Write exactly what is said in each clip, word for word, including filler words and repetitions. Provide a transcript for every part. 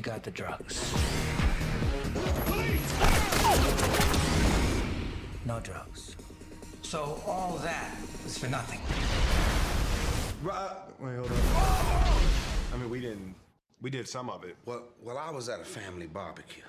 got the drugs. Police! No drugs. So all that is for nothing. Right. Wait, hold on. I mean, we didn't. We did some of it. Well, well, I was at a family barbecue.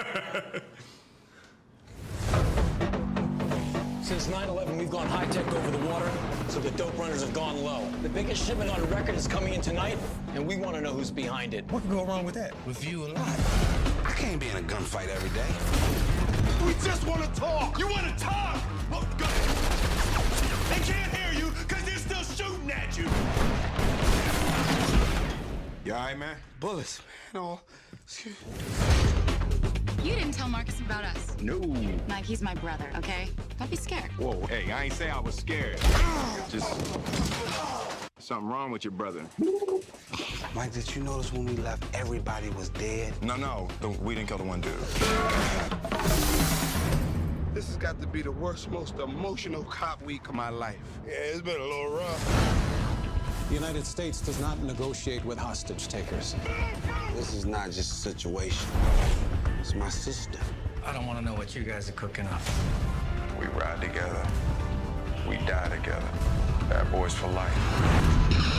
Since nine eleven, we've gone high-tech over the water, so the dope runners have gone low. The biggest shipment on record is coming in tonight, and we want to know who's behind it. What could go wrong with that? With you a lot. I can't be in a gunfight every day. We just want to talk! You want to talk? Well, go ahead. They can't hear you because they're still shooting at you. You all right, man? Bullets, man. Oh, excuse You didn't tell Marcus about us. No. Mike, he's my brother, okay? Don't be scared. Whoa, hey, I ain't say I was scared. Just something wrong with your brother. Mike, did you notice when we left, everybody was dead? No, no, the, we didn't kill the one dude. This has got to be the worst, most emotional cop week of my life. Yeah, it's been a little rough. The United States does not negotiate with hostage takers. This is not just a situation. It's my sister. I don't want to know what you guys are cooking up. We ride together. We die together. Bad boys for life.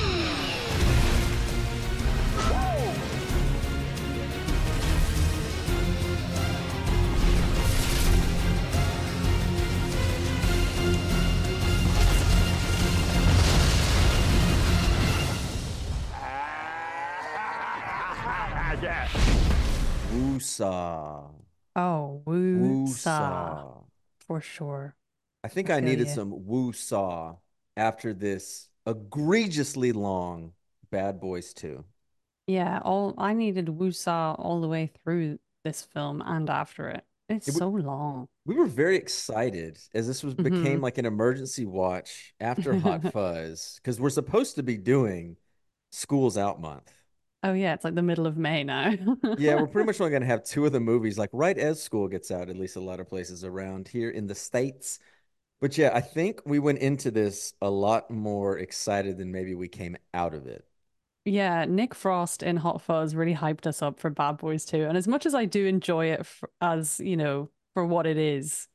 Woosah. Oh, woo saw Woosah. for sure. I think I I feel needed ya. some woosah after this egregiously long Bad Boys two. Yeah, all I needed woosah all the way through this film and after it. It's It w- so long. We were very excited as this was became Mhm. like an emergency watch after Hot Fuzz because we're supposed to be doing School's Out month. Oh yeah, it's like the middle of May now. Yeah, we're pretty much only going to have two of the movies like right as school gets out, at least a lot of places around here in the States. But yeah, I think we went into this a lot more excited than maybe we came out of it. Yeah, Nick Frost in Hot Fuzz really hyped us up for Bad Boys two. And as much as I do enjoy it f as, you know, for what it is,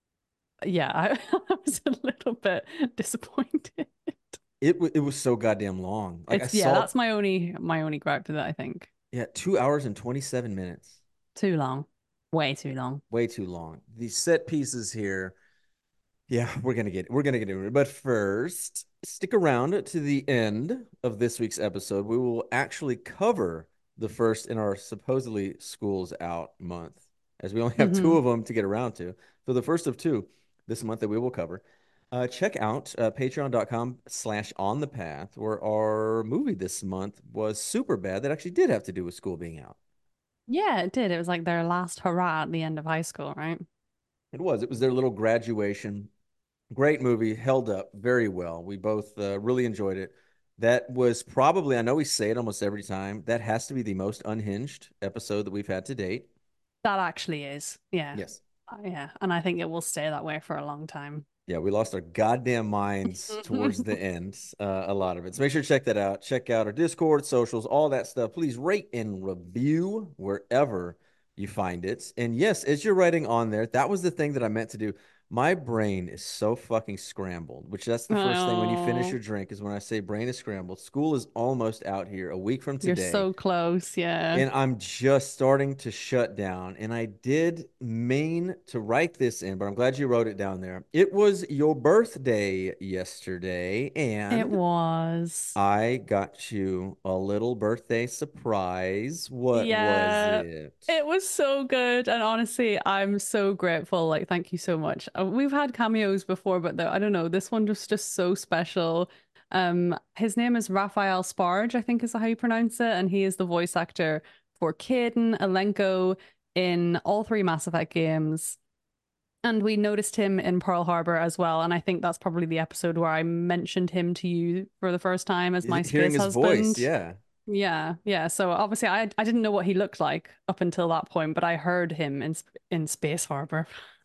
yeah, I, I was a little bit disappointed. It wa- it was so goddamn long. Like I It's yeah, saw, that's my only my only gripe with it, I think. yeah, two hours and twenty-seven minutes. Too long. Way too long. Way too long. These set pieces here. Yeah, we're gonna get we're gonna get into it. But first, stick around to the end of this week's episode. We will actually cover the first in our supposedly schools out month, as we only have two Mhm. of them to get around to. So the first of two this month that we will cover. Uh, check out uh, patreon.com slash on the path, where our movie this month was super bad that actually did have to do with school being out. Yeah, it did. It was like their last hurrah at the end of high school, right? It was. It was their little graduation. Great movie, held up very well. We both uh, really enjoyed it. That was probably, I know we say it almost every time, that has to be the most unhinged episode that we've had to date. That actually is. Yeah. Yes. Uh, yeah. And I think it will stay that way for a long time. Yeah, we lost our goddamn minds towards the end, uh, a lot of it. So make sure to check that out. Check out our Discord, socials, all that stuff. Please rate and review wherever you find it. And yes, as you're writing on there, that was the thing that I meant to do. My brain is so fucking scrambled, which that's the first thing when you finish Oh. your drink is when I say brain is scrambled. School is almost out here a week from You're today. so close. Yeah. And I'm just starting to shut down. And I did mean to write this in, but I'm glad you wrote it down there. It was your birthday yesterday, and It was. I got you a little birthday surprise. What Yeah, was it? It was so good. And honestly, I'm so grateful. Like, thank you so much. Uh, We've had cameos before, but the, I don't know, this one was just so special. Um, his name is Raphael Sparge, I think is how you pronounce it, and he is the voice actor for Caden, Elenco in all three Mass Effect games. And we noticed him in Pearl Harbor as well, and I think that's probably the episode where I mentioned him to you for the first time as my Hearing space his husband. voice, yeah. Yeah, yeah. So obviously, I I didn't know what he looked like up until that point, but I heard him in Sp- in Space Harbor.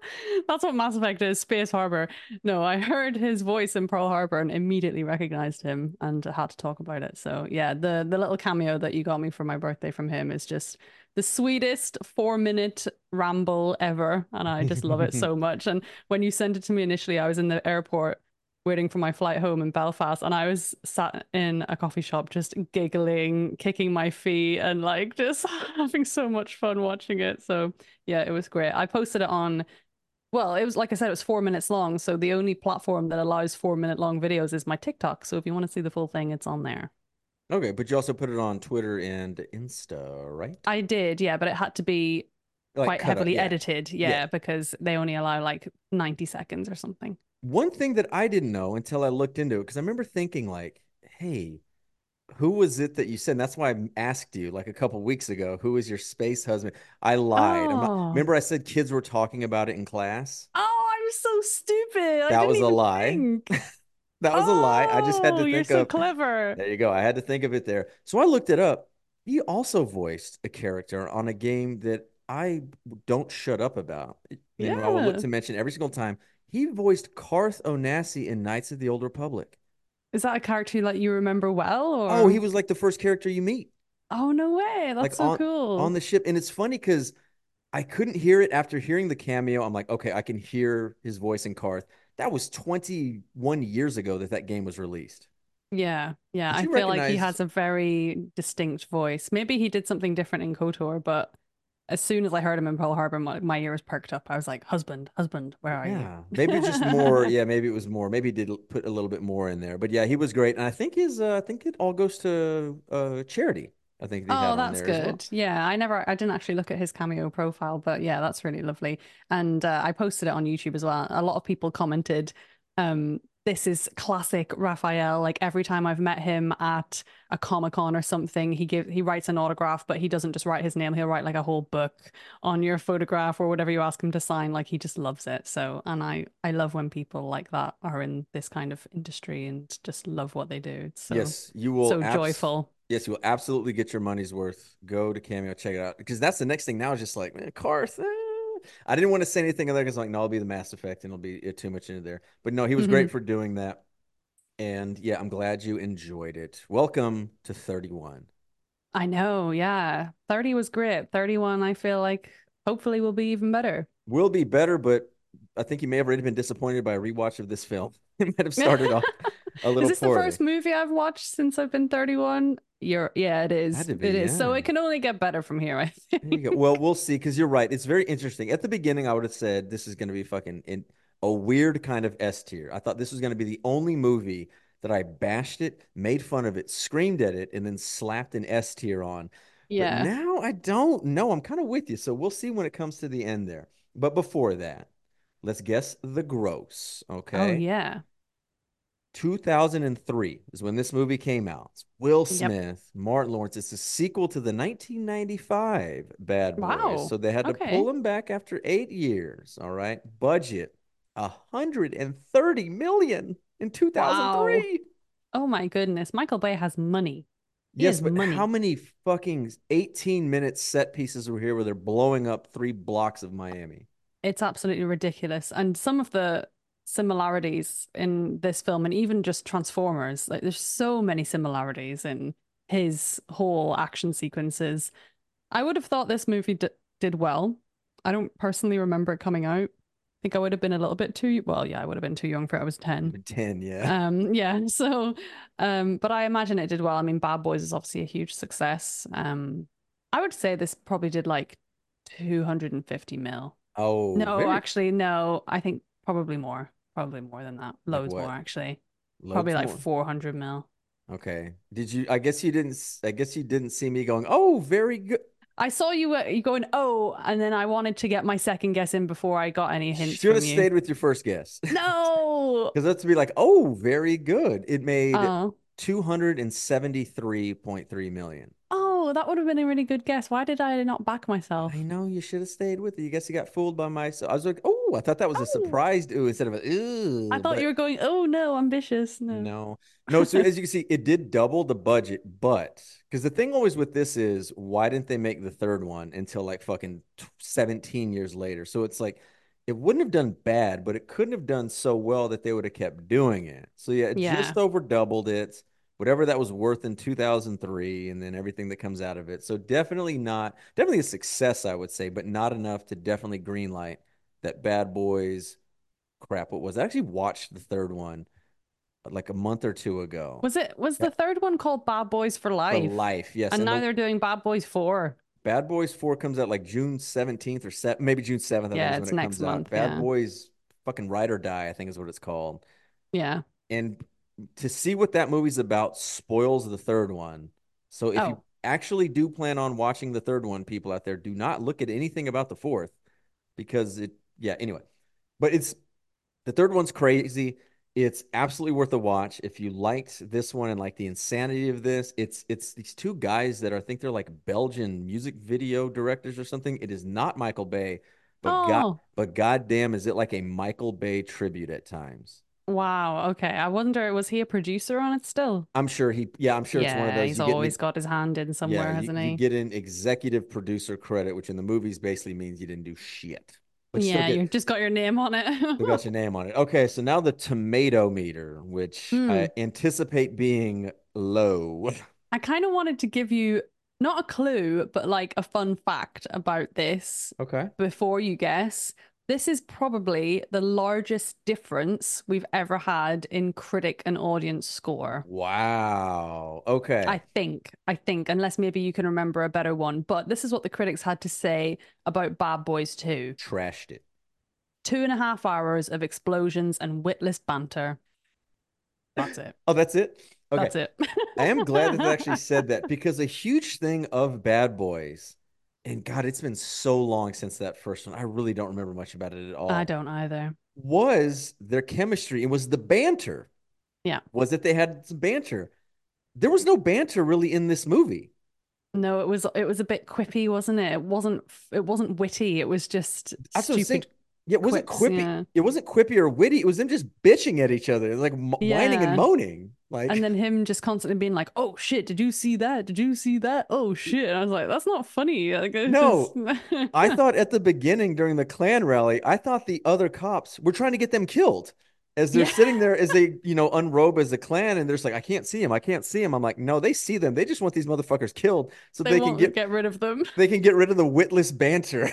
That's what Mass Effect is, Space Harbor. No, I heard his voice in Pearl Harbor and immediately recognized him and had to talk about it. So yeah, the the little cameo that you got me for my birthday from him is just the sweetest four minute ramble ever. And I just love it so much. And when you sent it to me initially, I was in the airport waiting for my flight home in Belfast, and I was sat in a coffee shop just giggling, kicking my feet, and like just having so much fun watching it. So yeah, it was great. I posted it on, well, it was like I said, it was four minutes long. So the only platform that allows four minute long videos is my TikTok. So if you want to see the full thing, it's on there. Okay, but you also put it on Twitter and Insta, right? I did, yeah, but it had to be Like quite cut up, heavily yeah. edited, yeah, Yeah. because they only allow like ninety seconds or something. One thing that I didn't know until I looked into it, because I remember thinking like, hey, who was it that you said? And that's why I asked you like a couple weeks ago, who is your space husband? I lied. I'm not- Oh. remember I said kids were talking about it in class? Oh, I'm so stupid. I That didn't was a even lie. think. That was a lie. I just had to Oh, you're think so of clever. There you go. I had to think of it there. So I looked it up. He also voiced a character on a game that I don't shut up about. You know, I will look Yeah. to mention every single time. He voiced Karth Onasi in Knights of the Old Republic. Is that a character that you remember well, or? Oh, he was like the first character you meet, Oh, no way. That's like so on cool. on the ship. And it's funny because I couldn't hear it after hearing the cameo. I'm like, okay, I can hear his voice in Karth. That was twenty-one years ago that that game was released. Yeah, yeah. Did I you feel like he recognize- has a very distinct voice. Maybe he did something different in KOTOR, but as soon as I heard him in Pearl Harbor, my, my ears perked up. I was like, husband, husband, where are Yeah, you? maybe just more. Yeah, maybe it was more. Maybe he did l- put a little bit more in there. But yeah, he was great, and I think his. Uh, I think it all goes to uh, charity. I think they had Oh, on that's there as well. good. Yeah, I never, I didn't actually look at his cameo profile, but yeah, that's really lovely. And uh, I posted it on YouTube as well. A lot of people commented, um, this is classic Raphael. Like every time I've met him at a Comic-Con or something, he give he writes an autograph, but he doesn't just write his name. He'll write like a whole book on your photograph or whatever you ask him to sign. Like he just loves it. So, and I I love when people like that are in this kind of industry and just love what they do. It's so Yes, you will. so abs- joyful. Yes, you will absolutely get your money's worth. Go to Cameo, check it out, because that's the next thing now. Is just like, man, Karth. eh. I didn't want to say anything other because like, no, it'll be the Mass Effect and it'll be uh, too much into there. But no, he was great Mhm. for doing that. And yeah, I'm glad you enjoyed it. Welcome to thirty-one. I know, yeah. thirty was great. thirty-one, I feel like hopefully will be even better. Will be better, but I think you may have already been disappointed by a rewatch of this film. It might have started off a little Is this poorly. the first movie I've watched since I've been thirty-one? You're, yeah, it is. Had to be, It is. So yeah. it can only get better from here, I think. There you go. Well, we'll see, because you're right. It's very interesting. At the beginning, I would have said this is going to be fucking in a weird kind of S tier. I thought this was going to be the only movie that I bashed it, made fun of it, screamed at it, and then slapped an S tier on. Yeah. But now I don't know. I'm kind of with you. So we'll see when it comes to the end there. But before that, let's guess the gross. Okay. Oh, yeah. two thousand three is when this movie came out. It's Will Yep. Smith, Martin Lawrence. It's a sequel to the nineteen ninety-five Bad Boys. Wow. So they had to Okay. pull him back after eight years. All right. Budget one hundred thirty million in two thousand three. Oh my goodness. Michael Bay has money. He Yes, has but money. how many fucking eighteen minute set pieces were here where they're blowing up three blocks of Miami? It's absolutely ridiculous. And some of the similarities in this film and even just Transformers, like there's so many similarities in his whole action sequences. I would have thought this movie d did well. I don't personally remember it coming out. I think I would have been a little bit too, well, yeah, I would have been too young for it. I was ten. ten, yeah. Um, yeah, so um, but I imagine it did well. I mean, Bad Boys is obviously a huge success. Um, I would say this probably did like two hundred fifty mil. Oh, No, very- actually, no. I think probably more. Probably more than that. Loads what? more, actually. loads Probably like more. four hundred mil. Okay. Did you? I guess you didn't. s- I guess you didn't see me going, "Oh, very good." I saw you, uh, you going, oh, and then I wanted to get my second guess in before I got any hints Should from have you. stayed with your first guess. No. Because that's to be like, "Oh, very good." It made Oh. two hundred and seventy-three point three million. Oh, that would have been a really good guess. Why did I not back myself? I know you should have stayed with it. You guess you got fooled by my. So I was like, "Oh, I thought that was a Oh. surprised ooh instead of a ooh." I thought but you were going, oh no, ambitious. No. No, no. So as you can see, it did double the budget, but because the thing always with this is, why didn't they make the third one until like fucking t- seventeen years later? So it's like it wouldn't have done bad, but it couldn't have done so well that they would have kept doing it. So yeah, it Yeah. just over doubled it, whatever that was worth in two thousand three, and then everything that comes out of it. So definitely not, definitely a success, I would say, but not enough to definitely greenlight that Bad Boys. Crap, what was it? I actually watched the third one like a month or two ago. Was it was the third one called Bad Boys for For Life? life, yes. And And now the they're doing Bad Boys four. Bad Boys four comes out like June seventeenth or se- maybe June seventh, I think Yeah, is it's when it next comes out. month, Bad yeah. Boys fucking Ride or Die, I think is what it's called. Yeah. And to see what that movie's about spoils the third one. So if you Oh. actually do plan on watching the third one, people out there, do not look at anything about the fourth because it, yeah, anyway. But it's the third one's crazy. It's absolutely worth a watch. If you liked this one and like the insanity of this, it's it's these two guys that are, I think they're like Belgian music video directors or something. It is not Michael Bay, but god Oh, but goddamn, is it like a Michael Bay tribute at times. wow. Okay. I wonder, was he a producer on it still? I'm sure he, yeah, I'm sure it's one of Yeah, those he's you get always an, got his hand in somewhere, yeah, you, hasn't you he? get an executive producer credit, which in the movies basically means you didn't do shit, but you still Yeah, get you just got your name on still got it. your name on it. Okay, so now the tomato meter, which Hmm. I anticipate being low. I kind of wanted to give you not a clue, but like a fun fact about this Okay. before you guess. This is probably the largest difference we've ever had in critic and audience score. Wow. I Okay. think, I think, unless maybe you can remember a better one. But this is what the critics had to say about Bad Boys two. Trashed it. Two and a half hours of explosions and witless banter. That's it. Oh, that's it? Okay. That's it. I am glad that they actually said that because a huge thing of Bad Boys, and God, it's been so long since that first one. I really don't remember much about it at all. I don't either. Was their chemistry. It was the banter. Yeah. Was it they had some banter? There was no banter really in this movie. No, it was it was a bit quippy, wasn't it? It wasn't it wasn't witty. It was just That's what I'm saying. stupid Yeah, it wasn't quips. quippy. Yeah. It wasn't quippy or witty. It was them just bitching at each other, like m- whining and Yeah. moaning. Like, And then him just constantly being like, "Oh shit, did you see that? Did you see that? Oh shit!" And I was like, "That's not funny." Like, it's no, just... I thought at the beginning during the Klan rally, I thought the other cops were trying to get them killed as they're Yeah. sitting there as they, you know, unrobe as a Klan, and they're just like, I can't see him, I can't see him. I'm like, no, they see them. They just want these motherfuckers killed so they they can won't get get rid of them. they can get rid of the witless banter.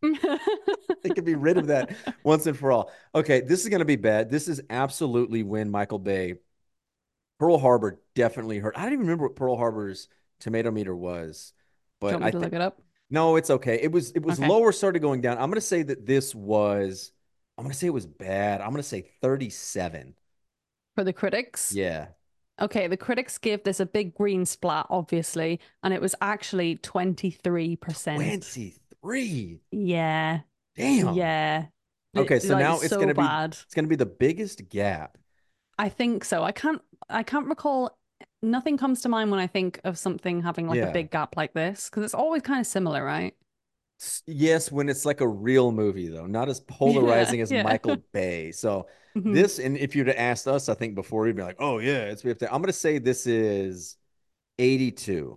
They can be rid of that once and for all. Okay, this is going to be bad. This is absolutely when Michael Bay, Pearl Harbor definitely hurt. I don't even remember what Pearl Harbor's tomato meter was, Do you but want me I to think look it up? no, it's okay. It was it was Okay. lower, started going down. I'm going to say that this was. I'm going to say it was bad. I'm going to say thirty-seven. For the critics? Yeah. Okay, the critics gave this a big green splat, obviously, and it was actually twenty-three percent. twenty-three. Yeah. Damn. Yeah. Okay, It- so like, now it's so going to be bad. it's going to be the biggest gap. I think so. I can't I can't recall, nothing comes to mind when I think of something having like Yeah. a big gap like this, because it's always kind of similar, right? S- Yes, when it's like a real movie though, not as polarizing as yeah. Michael Bay. So Mhm. this, and if you'd have asked us, I think before we'd be like, oh yeah, it's up there. I'm gonna say this is eighty-two.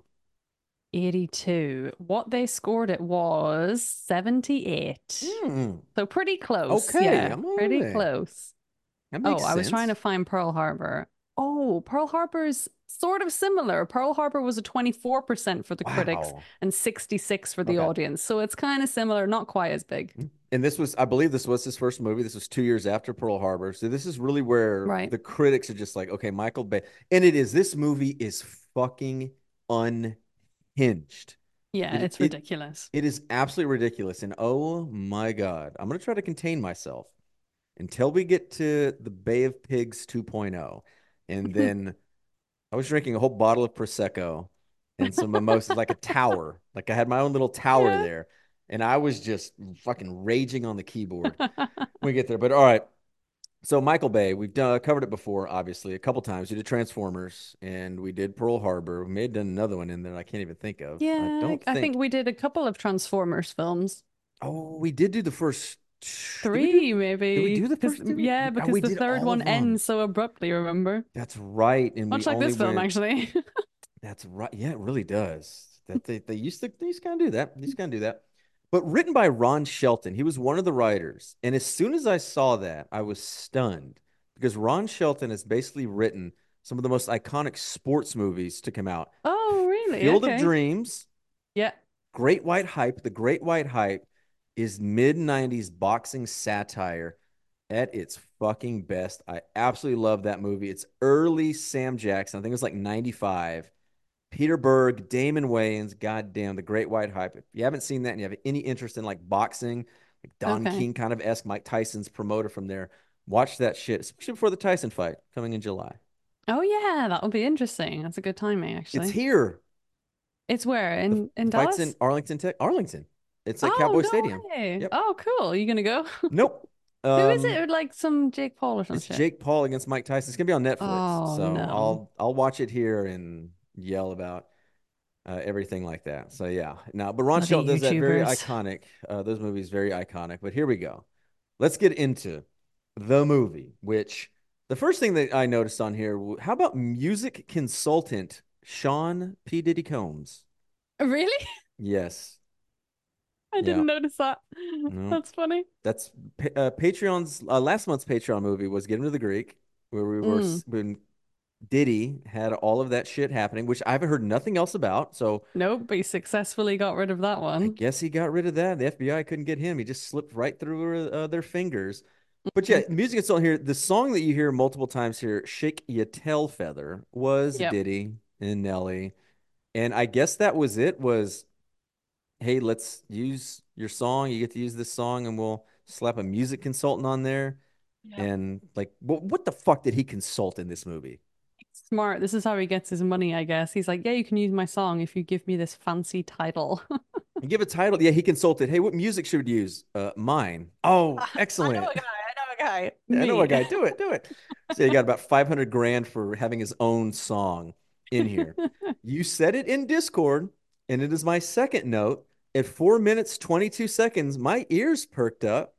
eighty-two. What they scored it was seventy-eight. Hmm. So pretty close. Okay, Yeah, I'm all pretty right. close. That Oh, makes I was trying to sense. find Pearl Harbor. Oh, Pearl Harbor's sort of similar. Pearl Harbor was a twenty-four percent for the critics Wow. and sixty-six for the Okay. audience. So it's kind of similar, not quite as big. And this was, I believe this was his first movie. This was two years after Pearl Harbor. So this is really where Right. the critics are just like, okay, Michael Bay. And it is, this movie is fucking unhinged. Yeah, It- it's it- ridiculous. It is absolutely ridiculous. And oh my God, I'm going to try to contain myself until we get to the Bay of Pigs 2.0. And then I was drinking a whole bottle of Prosecco and some mimosas, like a tower. Like I had my own little tower Yeah. there. And I was just fucking raging on the keyboard when we get there. But all right. So Michael Bay, we've done, covered it before, obviously, a couple times. We did Transformers and we did Pearl Harbor. We may have done another one in there I can't even think of. I Yeah, don't I think. think we did a couple of Transformers films. Oh, we did do the first did we Three, do- maybe. Did we do the 'Cause- first two? Yeah, Oh, because we the did third all one of them. ends so abruptly, remember? That's right. And Much we like only this film, went- actually. That's right. Yeah, it really does. That they, they used to they used to kind of do that. They used to kind of do that. but written by Ron Shelton. He was one of the writers. And as soon as I saw that, I was stunned because Ron Shelton has basically written some of the most iconic sports movies to come out. Oh, really? Field Okay. of Dreams, Yeah. Great White Hype. The Great White Hype is mid nineties boxing satire at its fucking best. I absolutely love that movie. It's early Sam Jackson. I think it was like ninety-five. Peter Berg, Damon Wayans, goddamn, The Great White Hype. If you haven't seen that and you have any interest in like boxing, like Don Okay. King kind of esque, Mike Tyson's promoter from there, watch that shit, especially before the Tyson fight coming in July. Oh yeah, that would be interesting. That's a good timing, It's actually. here. It's where? In in The fight's Dallas? in Arlington, Tech. Arlington. It's like Oh, Cowboy no Stadium. way. Yep. Oh, cool. You gonna go? Nope. Who is Um, it? Like some Jake Paul or some It's shit? Jake Paul against Mike Tyson. It's gonna be on Netflix, Oh, so no. I'll I'll watch it here and yell about uh, everything like that. So yeah, now but Ron Bloody Shelton does that very YouTubers. iconic. Uh, those movies very iconic. But here we go. Let's get into the movie. Which the first thing that I noticed on here, w- how about music consultant Sean P Diddy Combs? Really? Yes, I yeah. didn't notice that. No. That's funny. That's Pa- uh, Patreon's uh, last month's Patreon movie was Get Him to the Greek, where we were Mm. s- when Diddy had all of that shit happening, which I haven't heard nothing else about. So Nope, but he successfully got rid of that I one. guess he got rid of that. The F B I couldn't get him. He just slipped right through uh, their fingers. But yeah, music is on here. The song that you hear multiple times here, "Shake Ya Tail Feather," was Yep. Diddy and Nelly, and I guess that was it. Was hey, let's use your song. You get to use this song, and we'll slap a music consultant on there. Yep. And like, what, what the fuck did he consult in this movie? Smart. This is how he gets his money, I guess. He's like, yeah, you can use my song if you give me this fancy title. And give a title. Yeah, he consulted. Hey, what music should we use? Uh, mine. Oh, I excellent. know a guy. I know a guy. Yeah, I know a Me. guy. Do it. Do it. So he got about five hundred grand for having his own song in here. You said it in Discord, and it is my second note. At four minutes, twenty-two seconds, my ears perked up.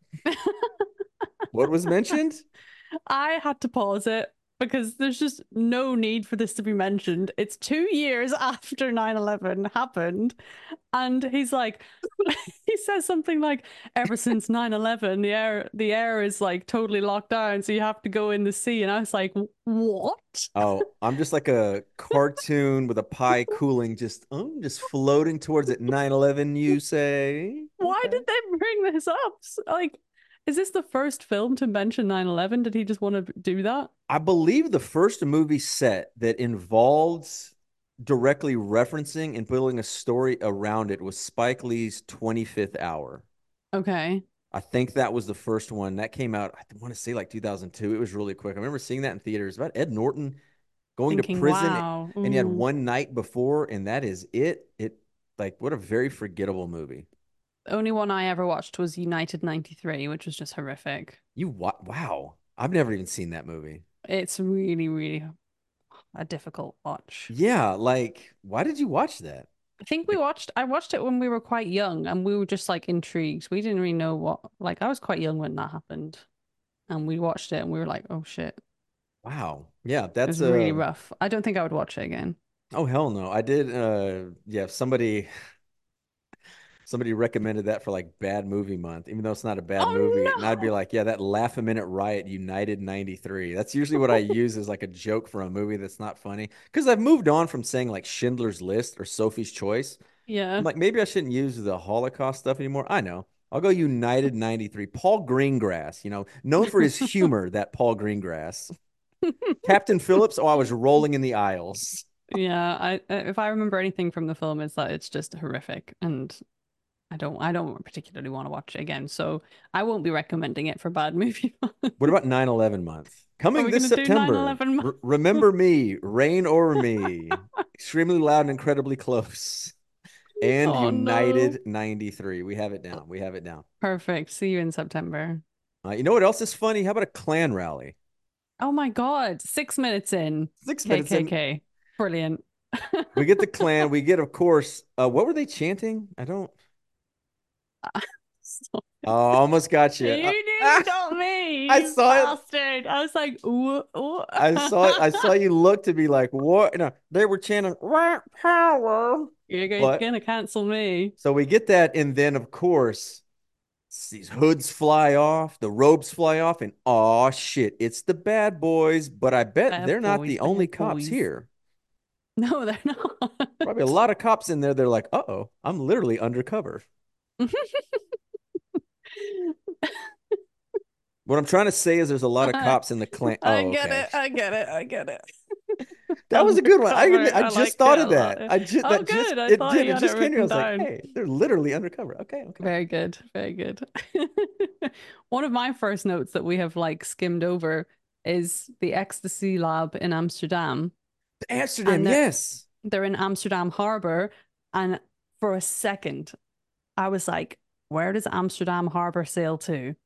What was mentioned? I had to pause it because there's just no need for this to be mentioned. It's two years after nine eleven happened. And he's like, he says something like, ever since nine eleven, the air, the air is like totally locked down. So you have to go in the sea. And I was like, what? Oh, I'm just like a cartoon with a pie cooling, just I'm just floating towards it. nine eleven, you say? Why Okay. did they bring this up? S- Like, is this the first film to mention nine eleven? Did he just want to do that? I believe the first movie set that involved directly referencing and building a story around it was Spike Lee's twenty-fifth Hour. Okay. I think that was the first one that came out. I want to say like two thousand two. It was really quick. I remember seeing that in theaters about Ed Norton going Thinking, to prison, wow. and he had Ooh. one night before, and that is it. It like what a very forgettable movie. The only one I ever watched was United ninety-three, which was just horrific. You wa- wow. I've never even seen that movie. It's really, really a difficult watch. Yeah, like why did you watch that? I think we watched, I watched it when we were quite young and we were just like intrigued. We didn't really know what, like, I was quite young when that happened. And we watched it and we were like, oh shit. Wow. Yeah, It that's was really uh, rough. I don't think I would watch it again. oh hell no. I did uh yeah, somebody somebody recommended that for like bad movie month, even though it's not a bad Oh, movie. And I'd be no. like, yeah, that laugh a minute riot United ninety-three. That's usually what I use as like a joke for a movie that's not funny. Because I've moved on from saying like Schindler's List or Sophie's Choice. Yeah. I'm like, maybe I shouldn't use the Holocaust stuff anymore. I know. I'll go United ninety-three. Paul Greengrass, you know, known for his humor, that Paul Greengrass. Captain Phillips, oh, I was rolling in the aisles. Yeah, I uh, if I remember anything from the film, it's that it's just horrific, and I don't I don't particularly want to watch it again. So I won't be recommending it for bad movie month. What about nine eleven month? Coming we this gonna do September. nine eleven month? R- remember me, Reign Over Me, extremely loud and incredibly close, and Oh, no. United ninety-three. We have it down. We have it down. Perfect. See you in September. Uh, you know what else is funny? How about a Klan rally? Oh my God, six minutes in. Six minutes in, K K K. Brilliant. we get the Klan. We get, of course, uh, what were they chanting? I don't. Stop. Oh, almost got you. You Uh, nearly ah, got me. I you saw it. bastard. I was like, ooh, ooh. I saw it. I saw you look to be like, what? No, they were chanting "White power." You're go- But gonna cancel me. so we get that, and then of course these hoods fly off, the robes fly off, and oh shit, it's the bad boys. But I bet Bad they're not boys, the only bad cops boys. here. No, they're not. Probably a lot of cops in there. They're like, uh oh, I'm literally undercover. What I'm trying to say is there's a lot of cops in the clan. I Oh, get okay. it. I get it. I get it. That was a good one. I, Undercover. I I just like thought it of a lot. that. I just Oh, that just good. I it thought did. you It had just it came to me. I written was like, down. hey, they're literally undercover. Okay, okay. Very good. Very good. One of my first notes that we have like skimmed over is the ecstasy lab in Amsterdam. Amsterdam, And they're- yes. They're in Amsterdam Harbor. And for a second, I was like, where does Amsterdam Harbor sail to?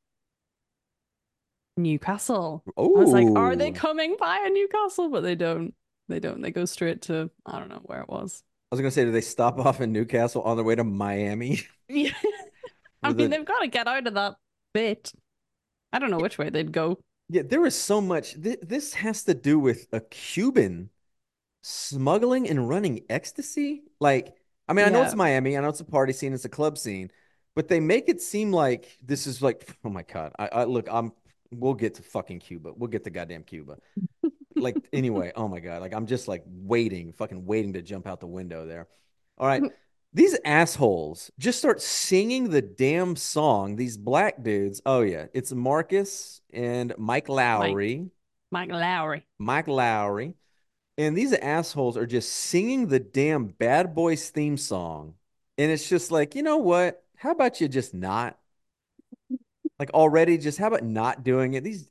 Newcastle. I was like, are they Oh, coming via Newcastle? But they don't. They don't. They go straight to, I don't know where it was. I was gonna say, do they stop off in Newcastle on their way to Miami? Yeah. I With mean, the- they've got to get out of that bit. I don't know which way they'd go. Yeah, there is so much. Th this has to do with a Cuban smuggling and running ecstasy. Like, I mean, I know it's Yeah. Miami. I know it's a party scene. It's a club scene, but they make it seem like this is like, oh my God. I, I look, I'm. We'll get to fucking Cuba. We'll get to goddamn Cuba. Like, anyway, oh my God. Like, I'm just like waiting, fucking waiting to jump out the window there. All right. These assholes just start singing the damn song. These black dudes. Oh yeah, it's Marcus and Mike Lowry. Mike Lowry. Mike Lowry. And these assholes are just singing the damn Bad Boys theme song. And it's just like, you know what? How about you just not? Like already, just how about not doing it? These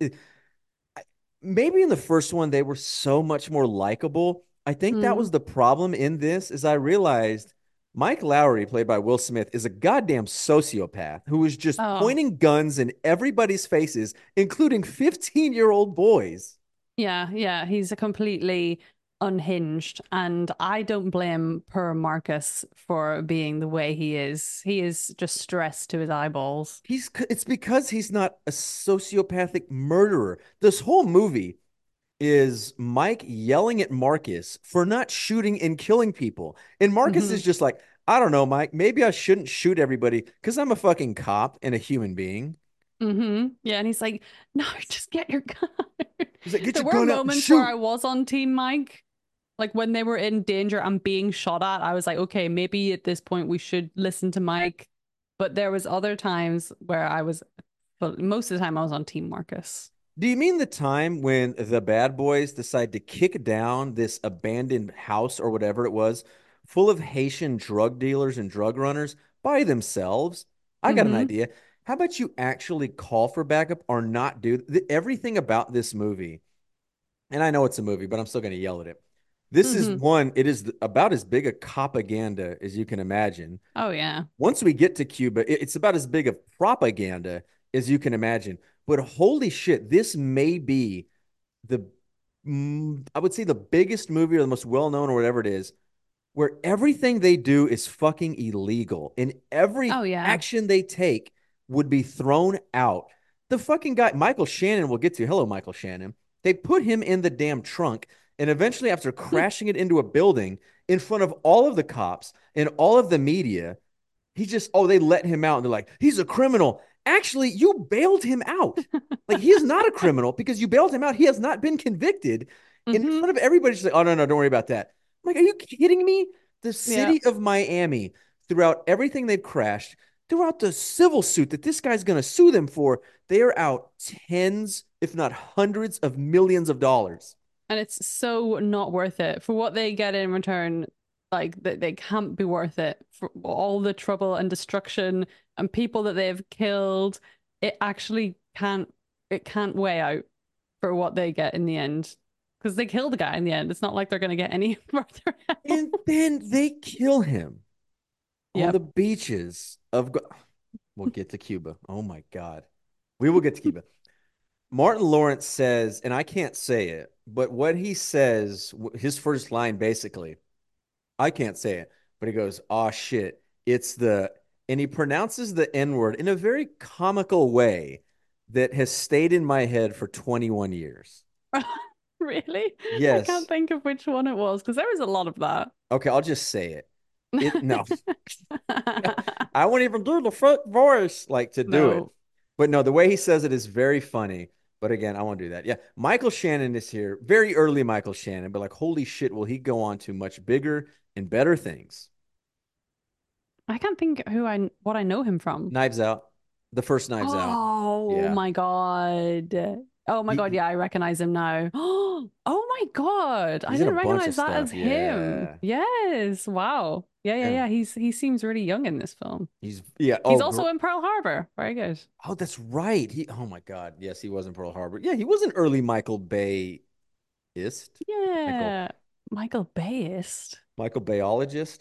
maybe in the first one they were so much more likable. I think that Mm. was the problem in this, is I realized Mike Lowry, played by Will Smith, is a goddamn sociopath who is just Oh. pointing guns in everybody's faces, including fifteen-year-old boys. Yeah, yeah. He's a completely unhinged. And I don't blame poor Marcus for being the way he is. He is just stressed to his eyeballs. He's it's because he's not a sociopathic murderer. This whole movie is Mike yelling at Marcus for not shooting and killing people. And Marcus Mhm. is just like, I don't know, Mike, maybe I shouldn't shoot everybody because I'm a fucking cop and a human being. Mm-hmm. Yeah, and he's like, no, just get your gun. He's like, get There your were gun out and moments shoot. where I was on Team Mike. Like when they were in danger and being shot at, I was like, okay, maybe at this point we should listen to Mike. But there was other times where I was, well, most of the time I was on Team Marcus. Do you mean the time when the bad boys decide to kick down this abandoned house or whatever it was, full of Haitian drug dealers and drug runners by themselves? I got an Mhm. idea. How about you actually call for backup or not do th- everything about this movie? And I know it's a movie, but I'm still going to yell at it. This is Mhm. one, it is th- about as big a propaganda as you can imagine. Oh, yeah. Once we get to Cuba, it- it's about as big of propaganda as you can imagine. But holy shit, this may be the, mm, I would say the biggest movie or the most well-known or whatever it is, where everything they do is fucking illegal and every Oh, yeah. action they take would be thrown out. The fucking guy, Michael Shannon, we'll get to. Hello, Michael Shannon. They put him in the damn trunk. And eventually, after crashing it into a building in front of all of the cops and all of the media, he just, oh, they let him out. And they're like, he's a criminal. Actually, you bailed him out. Like, he is not a criminal because you bailed him out. He has not been convicted. In Mhm. front of everybody, she's like, oh, no, no, don't worry about that. I'm like, are you kidding me? The city of Miami, throughout everything they've crashed, throughout the civil suit that this guy's going to sue them for, they are out tens, if not hundreds of millions of dollars. And it's so not worth it for what they get in return. Like they, they can't be worth it for all the trouble and destruction and people that they've killed. It actually can't, it can't weigh out for what they get in the end. Because they killed the guy in the end. It's not like they're going to get any further out. And then they kill him on Yep. the beaches of. Gu- We'll get to Cuba. Oh my God. We will get to Cuba. Martin Lawrence says, and I can't say it, but what he says, wh- his first line basically, I can't say it, but he goes, "Oh shit, it's the," and he pronounces the N word in a very comical way that has stayed in my head for twenty-one years. Really? I Yes. can't think of which one it was because there was a lot of that. Okay, I'll just say it. It, no. I won't even do the foot voice like to do it. No. But no, the way he says it is very funny. But again, I won't do that. Yeah. Michael Shannon is here. Very early Michael Shannon, but like, holy shit, will he go on to much bigger and better things? I can't think who I what I know him from. Knives Out. The first Knives Out. Oh Yeah. my God. Oh my He- God, yeah, I recognize him now. Oh my God. I He's in a didn't bunch recognize of that as stuff, him. yeah. Yes. Wow. Yeah, yeah, Yeah. yeah. He's he seems really young in this film. He's yeah. He's oh, also gr- in Pearl Harbor. Very good. oh, that's right. He oh my God. Yes, he was in Pearl Harbor. Yeah, he was an early Michael Bay-ist. Michael Yeah. Michael Bayist. Michael Bayologist.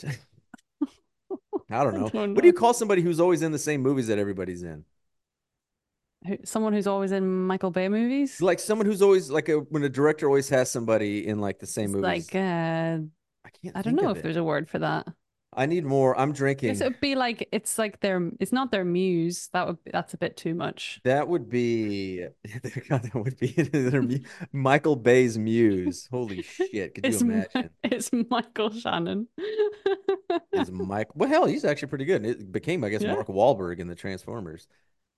I don't I know. don't What do you know. call somebody who's always in the same movies that everybody's in? Who- Someone who's always in Michael Bay movies? Like someone who's always like a when a director always has somebody in like the same It's movies. like uh I can't I don't think know of if it. there's a word for that. I need more. I'm I guess drinking. it would be like it's like their it's not their muse. That would be, that's a bit too much. That would be God, that would be their mu- Michael Bay's muse. Holy shit. Could you It's Mi- imagine? it's Michael Shannon. Is Mike well hell, he's actually pretty good. It became, I guess, Yeah. Mark Wahlberg in the Transformers.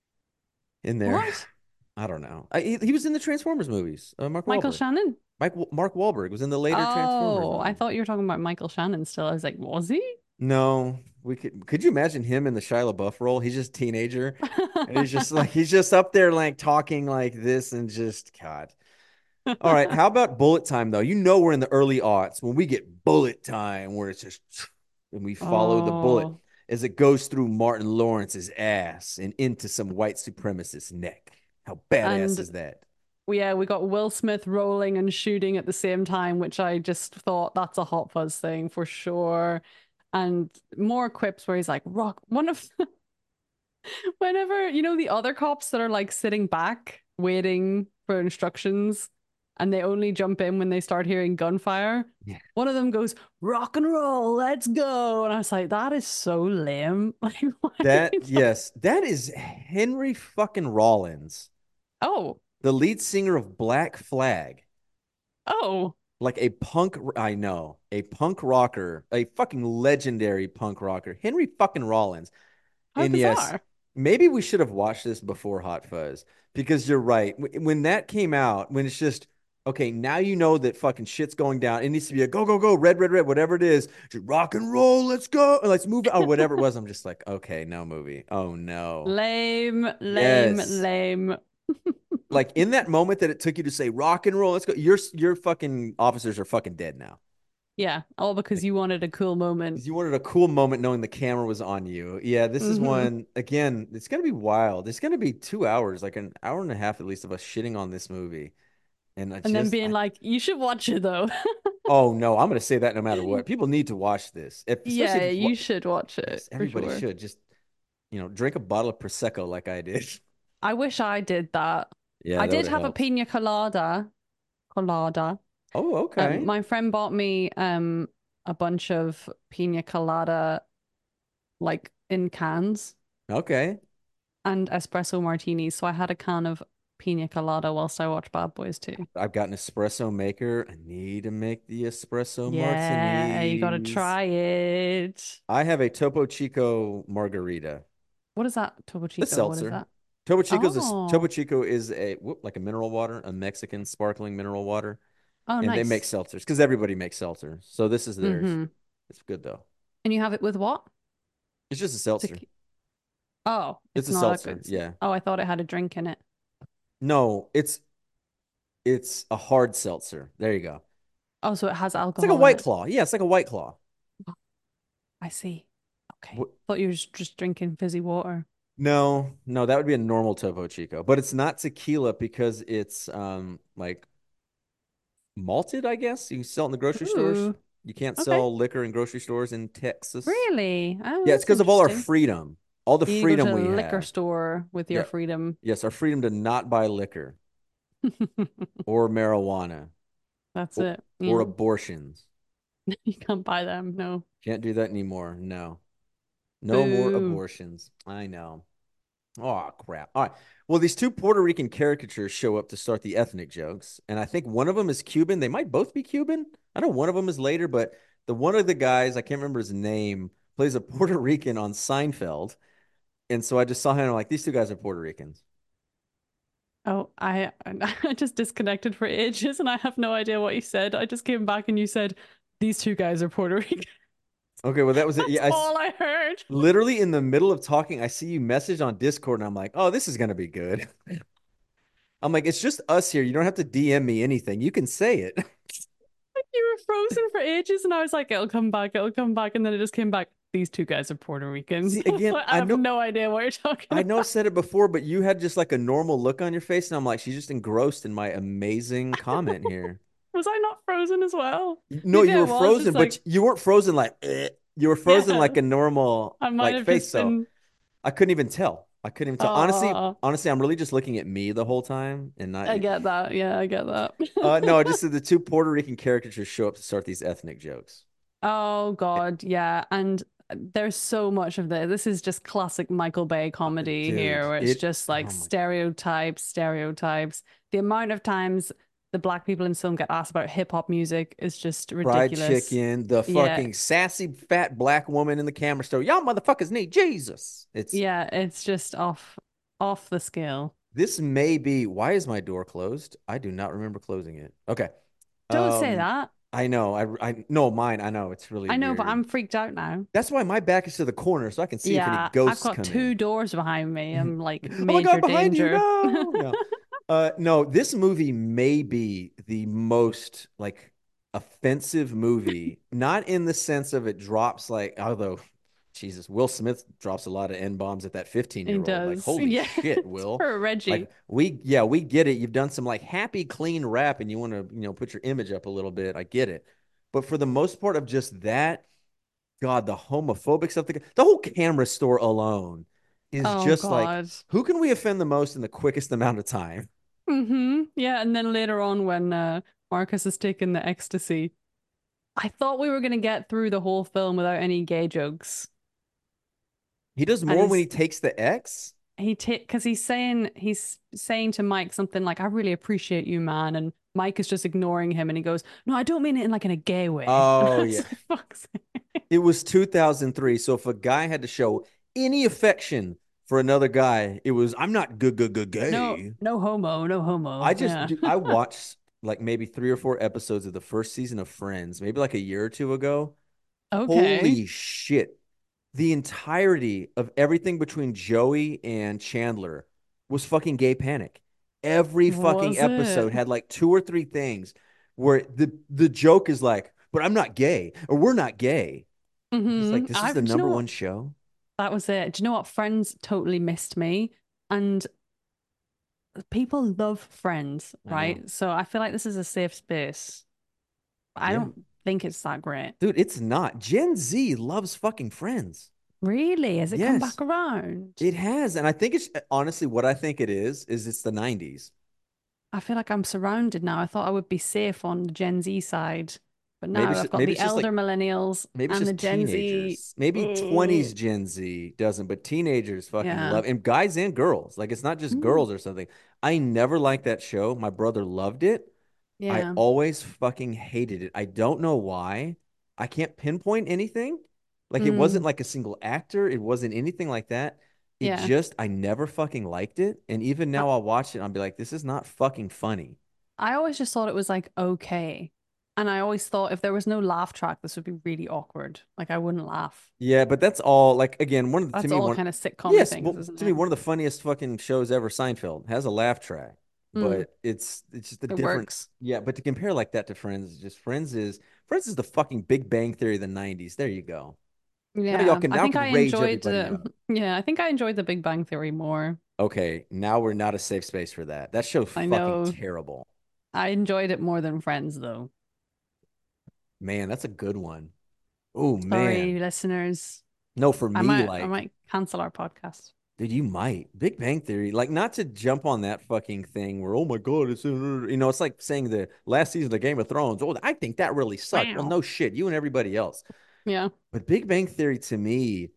In there. What? I don't know. I, he, he was in the Transformers movies. Uh, Mark Michael Wahlberg. Shannon? Mike Mark Wahlberg was in the later Transformers. Oh, I movies. thought you were talking about Michael Shannon still. I was like, was he? No, we could. Could you imagine him in the Shia LaBeouf role? He's just a teenager, and he's just like he's just up there like talking like this, and just God. All right, how about bullet time though? You know we're in the early aughts when we get bullet time, where it's just and we follow the bullet Oh, as it goes through Martin Lawrence's ass and into some white supremacist's neck. How badass And- is that? yeah, we got Will Smith rolling and shooting at the same time, which I just thought that's a Hot Fuzz thing for sure. And more quips where he's like, rock, one of whenever, you know, the other cops that are like sitting back waiting for instructions and they only jump in when they start hearing gunfire. Yeah. One of them goes, rock and roll, let's go. And I was like, that is so lame. Like, why That did- yes, that is Henry fucking Rollins, Oh, the lead singer of Black Flag. oh, Like a punk, I know, a punk rocker, a fucking legendary punk rocker, Henry fucking Rollins. how And bizarre. yes, maybe we should have watched this before Hot Fuzz because you're right. Wh- When that came out, when it's just, okay, now you know that fucking shit's going down. It needs to be a go, go, go, red, red, red, whatever it is. Just rock and roll, let's go. Let's move it, or whatever it was. I'm just like, okay, no movie. Oh no. Lame, lame, Yes. lame. Like in that moment that it took you to say rock and roll, let's go. Your your fucking officers are fucking dead now. Yeah, all because you wanted a cool moment. 'Cause you wanted a cool moment knowing the camera was on you. Yeah, this is Mhm. one again, it's gonna be wild. It's gonna be two hours, like an hour and a half at least of us shitting on this movie. And I And then just being I- like, you should watch it though. oh no, I'm gonna say that no matter what. People need to watch this. If, especially Yeah, if you wa- should watch it. yes, for everybody sure. should just you know drink a bottle of prosecco like I did. I wish I did that. Yeah, I that did would've have helped. a pina colada. Colada. Oh, Um, okay. my friend bought me um a bunch of pina colada like in cans Okay. and espresso martinis. So I had a can of pina colada whilst I watched Bad Boys too. I've got an espresso maker. I need to make the espresso Yeah, you gotta martinis. try it. I have a Topo Chico margarita. What is that? Topo Chico? What is seltzer. that? Topo Chico's a, Oh. Topo Chico is a whoop, like a mineral water, a Mexican sparkling mineral water, Oh, and nice. they make seltzers because everybody makes seltzers. So this is theirs. Mhm. It's good though. And you have it with what? It's just a seltzer. Tequi- Oh, It's a not seltzer, good- yeah. Oh, I thought it had a drink in it. No, it's it's a hard seltzer. There you go. Oh, so it has It's alcohol. like a in White it. Claw. Yeah, it's like a White Claw. I see. Okay. What- Thought you were just just drinking fizzy water. No, no, that would be a normal Topo Chico, but it's not tequila because it's um like malted, I guess. You can sell it in the grocery stores. Ooh, You can't okay. sell liquor in grocery stores in Texas. really? Oh, Yeah, it's that's because of all our interesting. freedom, all the You freedom go to we a liquor have. store with your Yeah. freedom. Yes, our freedom to not buy liquor or marijuana That's Or- it. or Yeah. abortions. You can't buy them. No. Can't do that anymore. No. No more Boo. abortions. I know. Oh, crap. All right. Well, these two Puerto Rican caricatures show up to start the ethnic jokes. And I think one of them is Cuban. They might both be Cuban. I know one of them is later, but the one of the guys, I can't remember his name, plays a Puerto Rican on Seinfeld. And so I just saw him and I'm like, these two guys are Puerto Ricans. Oh, I I just disconnected for ages and I have no idea what you said. I just came back and you said these two guys are Puerto Rican. Okay, well that was it. That's Yeah, I, all I heard. literally in the middle of talking, I see you message on Discord and I'm like, oh, this is gonna be good. I'm like, it's just us here. You don't have to D M me anything. You can say it. You were frozen for ages and I was like, it'll come back, it'll come back, and then it just came back. These two guys are Puerto Ricans. See, again, I I have know- no idea what you're talking I about. know I said it before, but you had just like a normal look on your face, and I'm like, she's just engrossed in my amazing comment here. Was I not frozen as well? No, Maybe you I were was, frozen, just but like- you weren't frozen like eh. You were frozen Yeah. like a normal I might like have face. just So been. I couldn't even tell. I couldn't even tell. Honestly, Aw. honestly, I'm really just looking at me the whole time and not I you. get that. Yeah, I get that. Uh, no, I just said the two Puerto Rican characters show up to start these ethnic jokes. Oh God, yeah. And there's so much of this. This is just classic Michael Bay comedy Dude, here, where it's it- just oh like my- stereotypes, stereotypes. The amount of times the black people in film get asked about hip hop music is just Fried ridiculous. chicken, the Yeah. fucking sassy fat black woman in the camera store. Y'all motherfuckers need Jesus. It's Yeah, it's just off off the scale. This may be. Why is my door closed? I do not remember closing it. Okay. Don't say Um, that. I know. I I no mine. I know it's really. I know, but weird. I'm freaked out now. That's why my back is to the corner, so I can see if Yeah, any ghosts I've got come two in. doors behind me. I'm like Oh my major God, behind you! danger. No, no. Uh, no. This movie may be the most like offensive movie, not in the sense of it drops like, although, Jesus, Will Smith drops a lot of N bombs at that fifteen He year old. Like, does. holy Yeah. shit, Will. For Reggie. Like we, yeah, we get it. You've done some like happy, clean rap, and you want to, you know, put your image up a little bit. I get it, but for the most part of just that, God, the homophobic stuff, the, the whole camera store alone is Oh, just like, God. who can we offend the most in the quickest amount of time? Mm-hmm. Yeah, and then later on when uh, Marcus has taken the ecstasy, I thought we were gonna get through the whole film without any gay jokes. He does And more when he he's- takes the X. He take because he's saying he's saying to Mike something like, "I really appreciate you, man," and Mike is just ignoring him, and he goes, "No, I don't mean it in like in a gay way." Oh, And I was yeah. like, "Fuck's sake." It was two thousand three, so if a guy had to show any affection for another guy, it was, I'm not good, good, good gay. No, no homo, no homo. I just, Yeah. dude, I watched like maybe three or four episodes of the first season of Friends, maybe like a year or two ago. Okay. Holy shit. The entirety of everything between Joey and Chandler was fucking gay panic. Every fucking Was episode it? had like two or three things where the the joke is like, but I'm not gay, or we're not gay. It's Mhm. like, this is I- the do you number know what? one show. That was it. Do you know what? Friends totally missed me. And people love Friends, I know. right? So I feel like this is a safe space. I Yeah. don't think it's that great. Dude, it's not. Gen Z loves fucking Friends. Really? Has it come Yes. back around? It has. And I think it's honestly what I think it is, is it's the nineties. I feel like I'm surrounded now. I thought I would be safe on the Gen Z side. But now Maybe it's I've ju- got maybe the it's just like- elder millennials Maybe it's and the just Gen Z. teenagers. Maybe twenties Gen Z doesn't, but teenagers fucking Yeah. love, and guys and girls. Like it's not just Mm. girls or something. I never liked that show. My brother loved it. Yeah. I always fucking hated it. I don't know why. I can't pinpoint anything. Like it wasn't Mm. like a single actor. It wasn't anything like that. It Yeah. just, I never fucking liked it. And even now I'll watch it and I'll be like, this is not fucking funny. I always just thought it was like okay. And I always thought if there was no laugh track, this would be really awkward. Like I wouldn't laugh. Yeah, but that's all like again, one of the That's to me all one kind of sitcom yes, things, well, isn't to me it? one of the funniest fucking shows ever, Seinfeld, has a laugh track. Mm. But it's it's just the It different works. yeah, but to compare like that to Friends, just Friends is Friends is the fucking Big Bang Theory of the nineties. There you go. Yeah, y'all can- I now think can I rage enjoyed everybody the yeah, I think I enjoyed the Big Bang Theory more. Okay, now we're not a safe space for that. That show's I fucking know. terrible. I enjoyed it more than Friends though. Man, that's a good one. Oh man. Sorry, listeners. No, for I me, might like I might cancel our podcast. dude, you might. Big Bang Theory, like not to jump on that fucking thing where, oh my God, it's, uh, you know, it's like saying the last season of Game of Thrones. Oh, I think that really sucked. Well, Wow. no shit, you and everybody else. Yeah. But Big Bang Theory to me,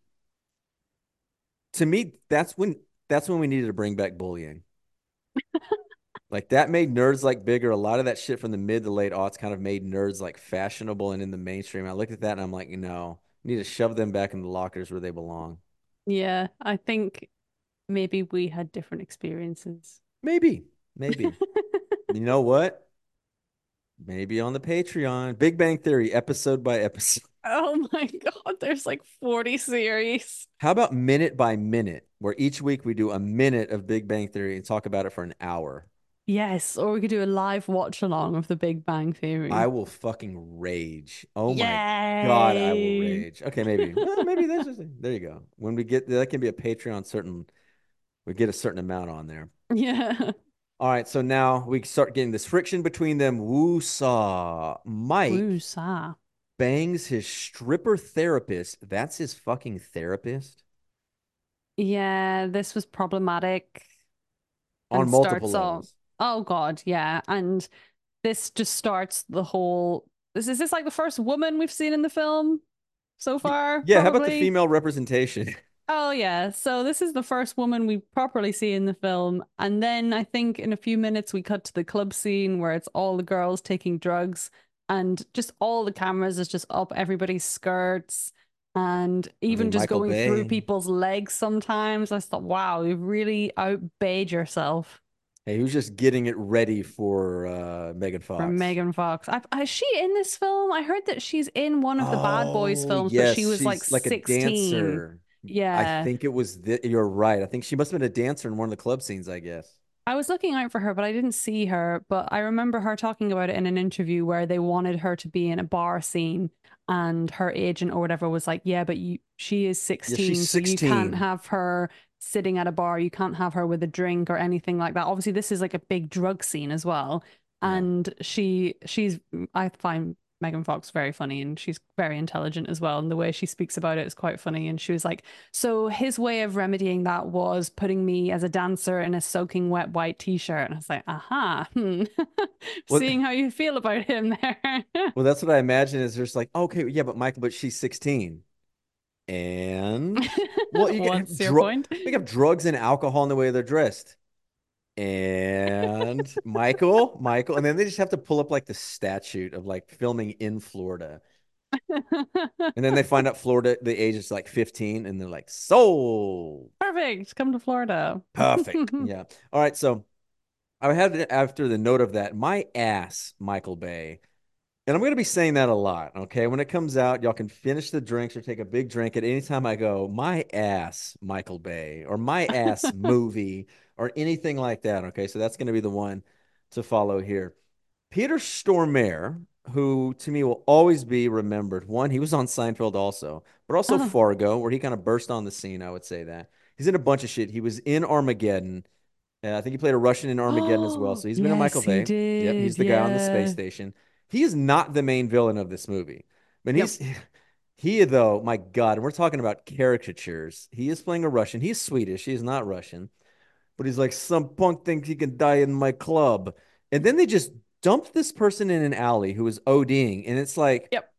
to me, that's when that's when we needed to bring back bullying. Like that made Nerds like bigger. A lot of that shit from the mid to late aughts kind of made Nerds like fashionable and in the mainstream. I looked at that and I'm like, no, you need to shove them back in the lockers where they belong. Yeah, I think maybe we had different experiences. Maybe, maybe. You know what? Maybe on the Patreon. Big Bang Theory, episode by episode. Oh my God, there's like forty series. How about minute by minute, where each week we do a minute of Big Bang Theory and talk about it for an hour? Yes, or we could do a live watch along of the Big Bang Theory. I will fucking rage. Oh my Yay! God, I will rage. Okay, maybe. Well, maybe there's just, there you go. When we get that can be a Patreon certain we get a certain amount on there. Yeah. All right, so now we start getting this friction between them. Woo-saw. Mike Woo-saw. bangs his stripper therapist. That's his fucking therapist? Yeah, this was problematic. On and multiple starts off- levels. Oh God, yeah. And this just starts the whole. This is this like the first woman we've seen in the film so far? Yeah, how about the probably? female representation? Oh yeah. So this is the first woman we properly see in the film. And then I think in a few minutes we cut to the club scene where it's all the girls taking drugs and just all the cameras is just up everybody's skirts and even just Michael going through Bay. people's legs sometimes. I just thought, wow, you've really outbayed yourself. Hey, who's just getting it ready for uh, Megan Fox? For Megan Fox. I, is she in this film? I heard that she's in one of the Bad Boys Oh, films, yes, but she was she's like, like a sixteen. dancer. Yeah. I think it was, th you're right. I think she must have been a dancer in one of the club scenes, I guess. I was looking out for her, but I didn't see her. But I remember her talking about it in an interview where they wanted her to be in a bar scene, and her agent or whatever was like, "Yeah, but you, she is sixteen, so you sixteen. can't have her sitting at a bar. You can't have her with a drink or anything like that." Obviously, this is like a big drug scene as well, Yeah. and she, she's, I find Megan Fox very funny, and she's very intelligent as well. And the way she speaks about it is quite funny. And she was like, so his way of remedying that was putting me as a dancer in a soaking wet white t-shirt. And I was like, aha, hmm. Well- Seeing how you feel about him there. Well, that's what I imagine is just like, okay, yeah, but Michael, but she's sixteen. And well, you can have What's your dru- point? We have drugs and alcohol in the way they're dressed. And Michael, Michael, and then they just have to pull up like the statute of like filming in Florida. And then they find out Florida, the age is like fifteen, and they're like, so Perfect. Come to Florida. perfect. Yeah. All right. So I had after the note of that, my ass, Michael Bay. And I'm going to be saying that a lot. Okay. When it comes out, y'all can finish the drinks or take a big drink at any time I go, my ass, Michael Bay, or my ass movie, or anything like that. Okay. So that's going to be the one to follow here. Peter Stormare, who to me will always be remembered. One, he was on Seinfeld also, but also Oh. Fargo, where he kind of burst on the scene. I would say that he's in a bunch of shit. He was in Armageddon. Uh, I think he played a Russian in Armageddon as well. So he's been a Yes, Michael he Bay. Yep, did, he's the guy on the space yeah. station. He is not the main villain of this movie. But Yep. he's he though, my God, and we're talking about caricatures. He is playing a Russian. He's Swedish. He's not Russian. But he's like, some punk thinks he can die in my club. And then they just dumped this person in an alley who was ODing. And it's like, Yep.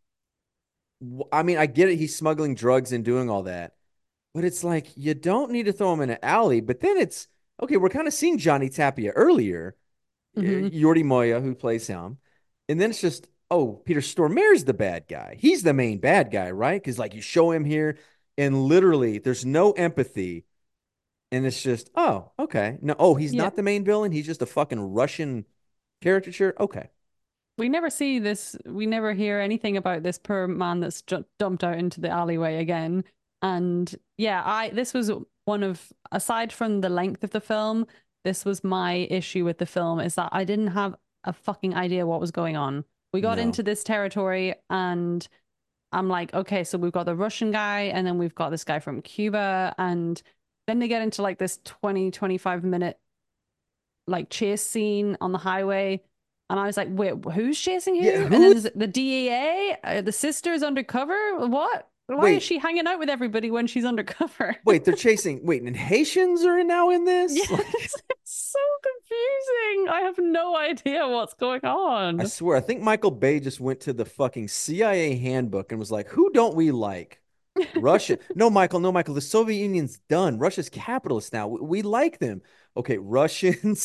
w- I mean, I get it. He's smuggling drugs and doing all that. But it's like, you don't need to throw him in an alley. But then it's, okay, we're kind of seeing Johnny Tapia earlier. Mhm. Yordi Moya, who plays him. And then it's just, oh, Peter Stormare's the bad guy. He's the main bad guy, right? Because like you show him here and literally there's no empathy. And it's just, oh, okay. No, oh, he's Yeah. not the main villain. He's just a fucking Russian caricature. Okay. We never see this. We never hear anything about this poor man that's ju dumped out into the alleyway again. And yeah, I this was one of, aside from the length of the film, this was my issue with the film is that I didn't have a fucking idea what was going on. We got No. into this territory and I'm like, okay, so we've got the Russian guy and then we've got this guy from Cuba, and then they get into like this twenty, twenty-five minute like chase scene on the highway. And I was like, wait, who's chasing who? Yeah, And who then is- is it the D E A? Uh, the sister's undercover? What? Why Wait. is she hanging out with everybody when she's undercover? Wait, they're chasing. Wait, and Haitians are now in this? Yes, Like, it's so confusing. I have no idea what's going on. I swear, I think Michael Bay just went to the fucking C I A handbook and was like, who don't we like? Russia. No, Michael, no, Michael. The Soviet Union's done. Russia's capitalist now. We, we like them. Okay, Russians,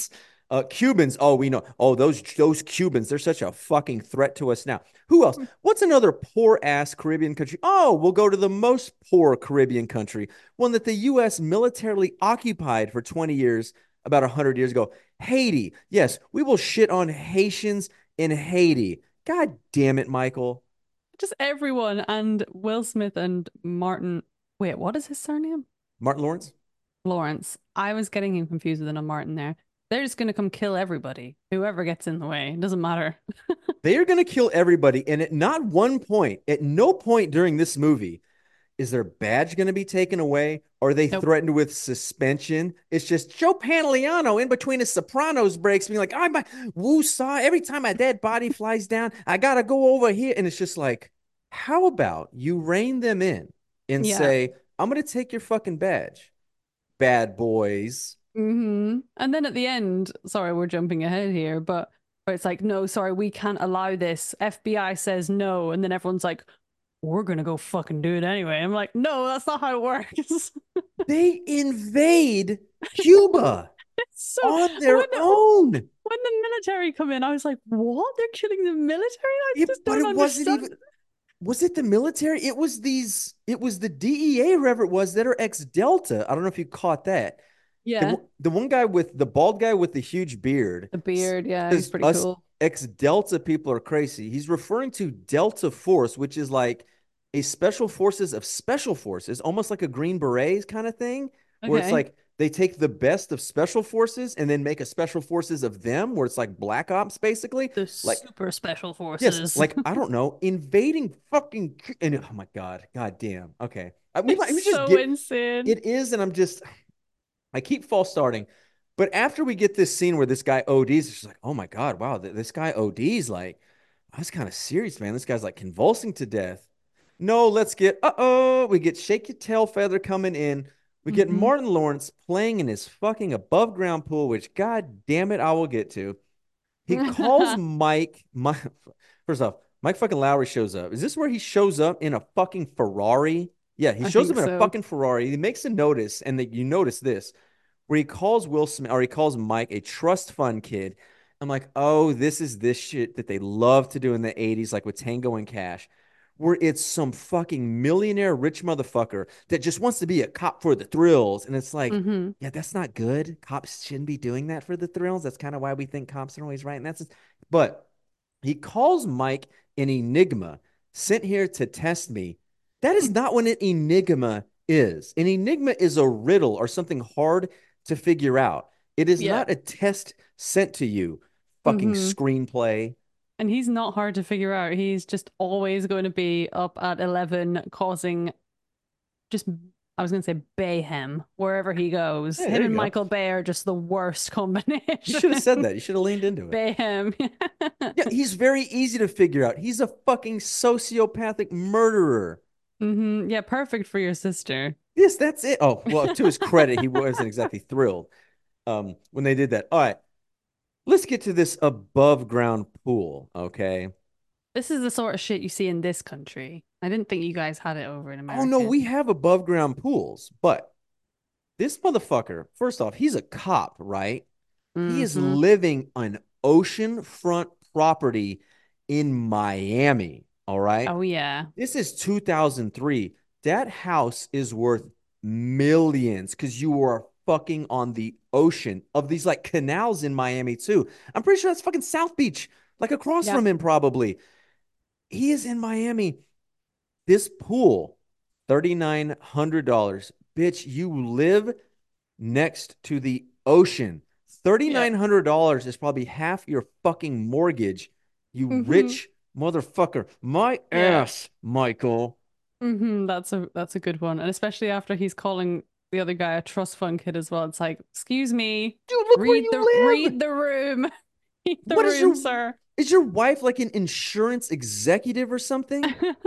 Uh, Cubans. Oh, we know. Oh, those those Cubans. They're such a fucking threat to us now. Who else? What's another poor ass Caribbean country? Oh, we'll go to the most poor Caribbean country, one that the U S militarily occupied for twenty years, about one hundred years ago. Haiti. Yes, we will shit on Haitians in Haiti. God damn it, Michael. Just everyone. And Will Smith and Martin. Wait, what is his surname? Martin Lawrence. Lawrence. I was getting him confused with a Martin there. They're just gonna come kill everybody. Whoever gets in the way. It doesn't matter. They are going to kill everybody. And at not one point, at no point during this movie, is their badge going to be taken away? Or are they Nope. threatened with suspension? It's just Joe Pantoliano in between his Sopranos breaks being like, I'm a woo-saw. Every time a dead body flies down, I got to go over here. And it's just like, how about you rein them in and Yeah. say, I'm going to take your fucking badge, bad boys. hmm And then at the end, sorry, we're jumping ahead here, but but it's like, no, sorry, we can't allow this. F B I says no, and then everyone's like, we're gonna go fucking do it anyway. I'm like, no, that's not how it works. They invade Cuba It's so on their when the, own. when the military come in, I was like, what? They're killing the military? I Yeah, just but don't it wasn't understand. even. Was it the military? It was these. It was the D E A, whoever it was, that are ex-Delta. I don't know if you caught that. The, Yeah, one- the one guy with the bald guy with the huge beard. the beard, yeah, he's Says pretty us cool. ex-Delta people are crazy. He's referring to Delta Force, which is like a special forces of special forces, almost like a Green Berets kind of thing, where it's Okay. like they take the best of special forces and then make a special forces of them, where it's like black ops basically. The Like super special yes, forces. like I don't know, invading fucking and oh my god, god damn. Okay, I mean, like, we It's just so get insane. it is, and I'm just I keep false starting, but after we get this scene where this guy O Ds, it's just like, oh my god, wow, th- this guy O Ds, like that's kind of serious, man. This guy's like convulsing to death. No, let's get uh oh, we get Shake Your Tail Feather coming in. We get Mhm. Martin Lawrence playing in his fucking above ground pool, which god damn it, I will get to. He calls Mike. Mike first off, Mike fucking Lowry shows up. Is this where he shows up in a fucking Ferrari? Yeah, he I shows up think in a so. fucking Ferrari. He makes a notice, and that you notice this, where he calls Will Smith or he calls Mike a trust fund kid. I'm like, oh, this is this shit that they love to do in the eighties, like with Tango and Cash, where it's some fucking millionaire rich motherfucker that just wants to be a cop for the thrills. And it's like, hmm yeah, that's not good. Cops shouldn't be doing that for the thrills. That's kind of why we think cops are always right. And that's, but he calls Mike an enigma sent here to test me. That is not what an enigma is. An enigma is a riddle or something hard to figure out. It is Yeah. not a test sent to you. Fucking Mhm. screenplay. And he's not hard to figure out. He's just always going to be up at eleven causing just, I was going to say mayhem wherever he goes. Yeah, Him there you and go. Michael Bay are just the worst combination. You should have said that. You should have leaned into it. Mayhem. Yeah, he's very easy to figure out. He's a fucking sociopathic murderer. hmm Yeah, perfect for your sister. Yes, that's it. Oh, well, to his credit, he wasn't exactly thrilled um, when they did that. All right, let's get to this above ground pool, okay? This is the sort of shit you see in this country. I didn't think you guys had it over in America. Oh, no, we have above ground pools, but this motherfucker, first off, he's a cop, right? He is Mhm. living on oceanfront property in Miami, all right? Oh, yeah. This is two thousand three. That house is worth millions because you are fucking on the ocean of these like canals in Miami too. I'm pretty sure that's fucking South Beach, like across Yep. from him probably. He is in Miami. This pool, thirty-nine hundred dollars. Bitch, you live next to the ocean. thirty-nine hundred dollars is probably half your fucking mortgage, you Mhm. rich motherfucker. My Yeah. ass, Michael. hmm That's a that's a good one. And especially after he's calling the other guy a trust fund kid as well. It's like, excuse me, Dude, look where read you the live. read the room. Read the What is room, your- sir. Is your wife like an insurance executive or something?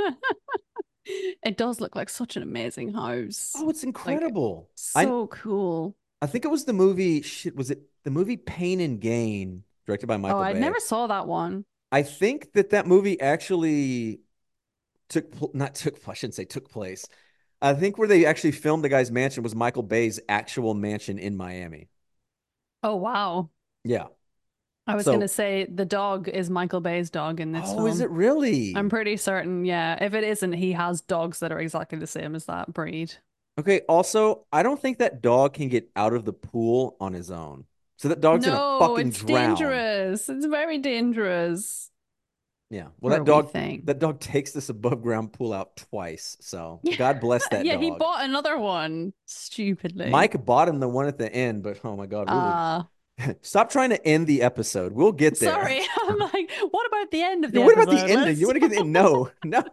It does look like such an amazing house. Oh, it's incredible. So cool. I, I think it was the movie, shit, was it the movie Pain and Gain, directed by Michael Oh, I Bay? never saw that one. I think that that movie actually took, pl- not took, I shouldn't say took place. I think where they actually filmed the guy's mansion was Michael Bay's actual mansion in Miami. Oh, wow. Yeah. I was So, gonna say the dog is Michael Bay's dog in this oh, is film. it really? I'm pretty certain, yeah. If it isn't, he has dogs that are exactly the same as that breed. Okay, also, I don't think that dog can get out of the pool on his own. So that dog's gonna No, fucking it's drown. dangerous. It's very dangerous. Yeah. Well, Or that we dog think. that dog takes this above ground pool out twice. So God bless that Yeah, he dog. bought another one stupidly. Mike bought him the one at the end, but oh my God, we will Uh, stop trying to end the episode. We'll get there. sorry. I'm like, what about the end of the What about the episode? ending? Let's You want to get the end? No, no,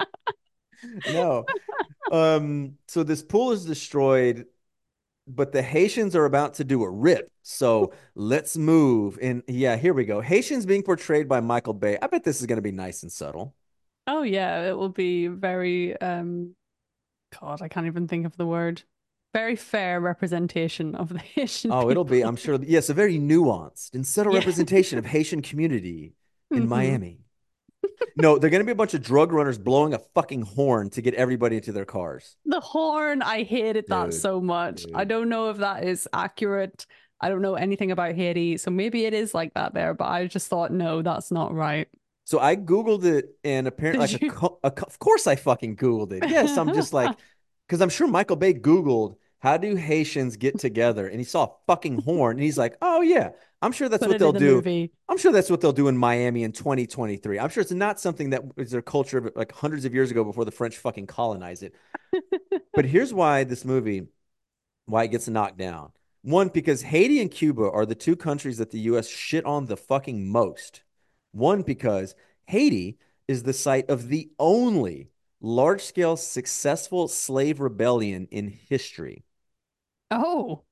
no. Um, so this pool is destroyed, but the Haitians are about to do a rip. So let's move. And yeah, here we go. Haitians being portrayed by Michael Bay. I bet this is going to be nice and subtle. Oh yeah, it will be very um God, I can't even think of the word. Very fair representation of the Haitian Oh, it'll be, people. I'm sure. Yes, a very nuanced and subtle Yeah. representation of Haitian community in Mhm. Miami. No, they're going to be a bunch of drug runners blowing a fucking horn to get everybody into their cars. The horn, I hated that Dude, so much. I dude. don't know if that is accurate. I don't know anything about Haiti, so maybe it is like that there, but I just thought, no, that's not right. So I Googled it, and apparently, Did like, a, you? co- a co- of course I fucking Googled it. Yes, I'm just like, because I'm sure Michael Bay Googled, how do Haitians get together? And he saw a fucking horn, and he's like, oh, yeah, I'm sure that's Put what it they'll in the do. movie. I'm sure that's what they'll do in Miami in twenty twenty-three. I'm sure it's not something that is their culture of like hundreds of years ago before the French fucking colonized it. But here's why this movie, why it gets knocked down. One, because Haiti and Cuba are the two countries that the U S shit on the fucking most. One, because Haiti is the site of the only large scale successful slave rebellion in history. Oh,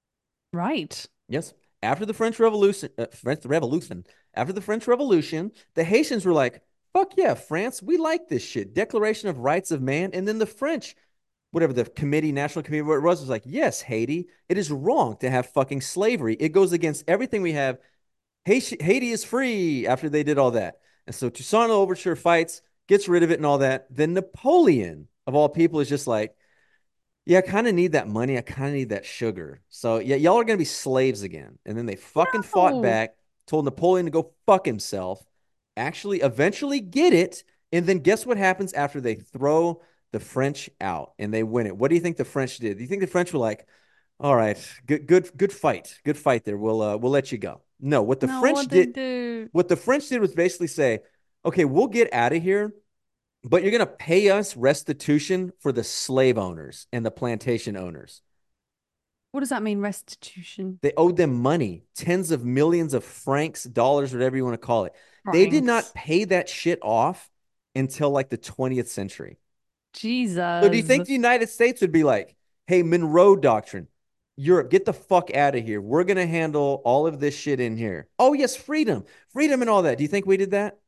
right. Yes. After the French Revolution, uh, French Revolution, after the French Revolution, the Haitians were like, fuck yeah, France, we like this shit. Declaration of Rights of Man. And then the French, whatever the committee, national committee, what it was, was like, yes, Haiti, it is wrong to have fucking slavery. It goes against everything we have. Haiti, Haiti is free after they did all that. And so Toussaint Louverture fights, gets rid of it and all that. Then Napoleon, of all people, is just like, yeah, I kind of need that money. I kind of need that sugar. So yeah, y'all are gonna be slaves again. And then they fucking fought No. back, told Napoleon to go fuck himself. Actually, eventually get it. And then guess what happens after they throw the French out and they win it? What do you think the French did? Do you think the French were like, all right, good, good, good fight, good fight there. We'll, uh, we'll let you go. No, what the No, French what they did, do. what the French did was basically say, okay, we'll get out of here, but you're going to pay us restitution for the slave owners and the plantation owners. What does that mean, restitution? They owed them money, tens of millions of francs, dollars, whatever you want to call it. They did not Francs. pay that shit off until like the twentieth century. Jesus. So do you think the United States would be like, hey, Monroe Doctrine, Europe, get the fuck out of here. We're going to handle all of this shit in here. Oh, yes, freedom, freedom and all that. Do you think we did that?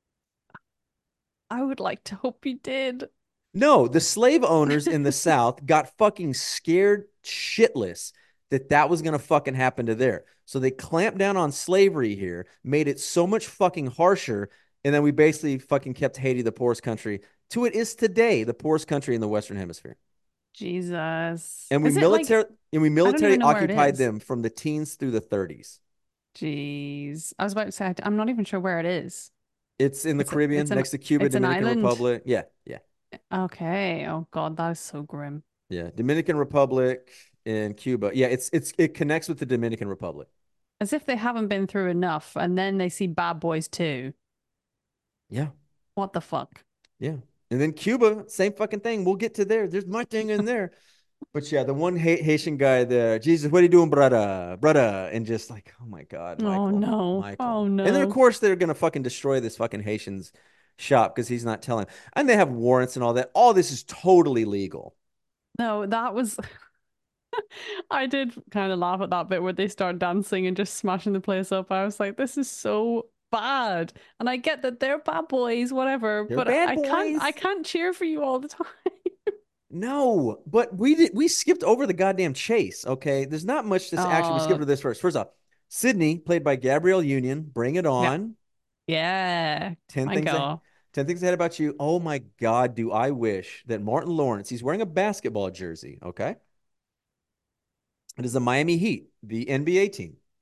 I would like to hope you did. No, the slave owners in the South got fucking scared shitless that that was going to fucking happen to there. So they clamped down on slavery here, made it so much fucking harsher. And then we basically fucking kept Haiti the poorest country to it is today, the poorest country in the Western Hemisphere. Jesus. And we Is it military like, and we I don't military even know where it occupied is. them from the teens through the thirties. Jeez. I was about to say, I- I'm not even sure where it is. It's in the It's a- Caribbean, it's an- next to Cuba, it's an Dominican island? Republic. Yeah, yeah, Okay. Oh God, that is so grim. yeah. Dominican Republic and Cuba. Yeah, it's it's it connects with the Dominican Republic. As if they haven't been through enough, and then they see Bad Boys too. Yeah, What the fuck? yeah. And then Cuba, same fucking thing. We'll get to there. There's my thing in there. But yeah, the one Ha- Haitian guy there, Jesus, what are you doing, brother? Brother. And just like, oh my God, Michael. Oh no. Michael. Oh And then, of no. course, they're going to fucking destroy this fucking Haitian's shop because he's not telling. And they have warrants and all that. All this is totally legal. No, that was. I did kind of laugh at that bit where they start dancing and just smashing the place up. I was like, this is so bad. And I get that they're bad boys, whatever, They're but bad I can't boys. I can't cheer for you all the time. No, but we did we skipped over the goddamn chase. Okay, there's not much to actually. We skipped Oh, over this first. First off, Sydney, played by Gabrielle Union, bring it yeah. on. Yeah. ten My things I, God. ten things I had about you. Oh my God, do I wish that Martin Lawrence, he's wearing a basketball jersey, okay? It is the Miami Heat, the N B A team.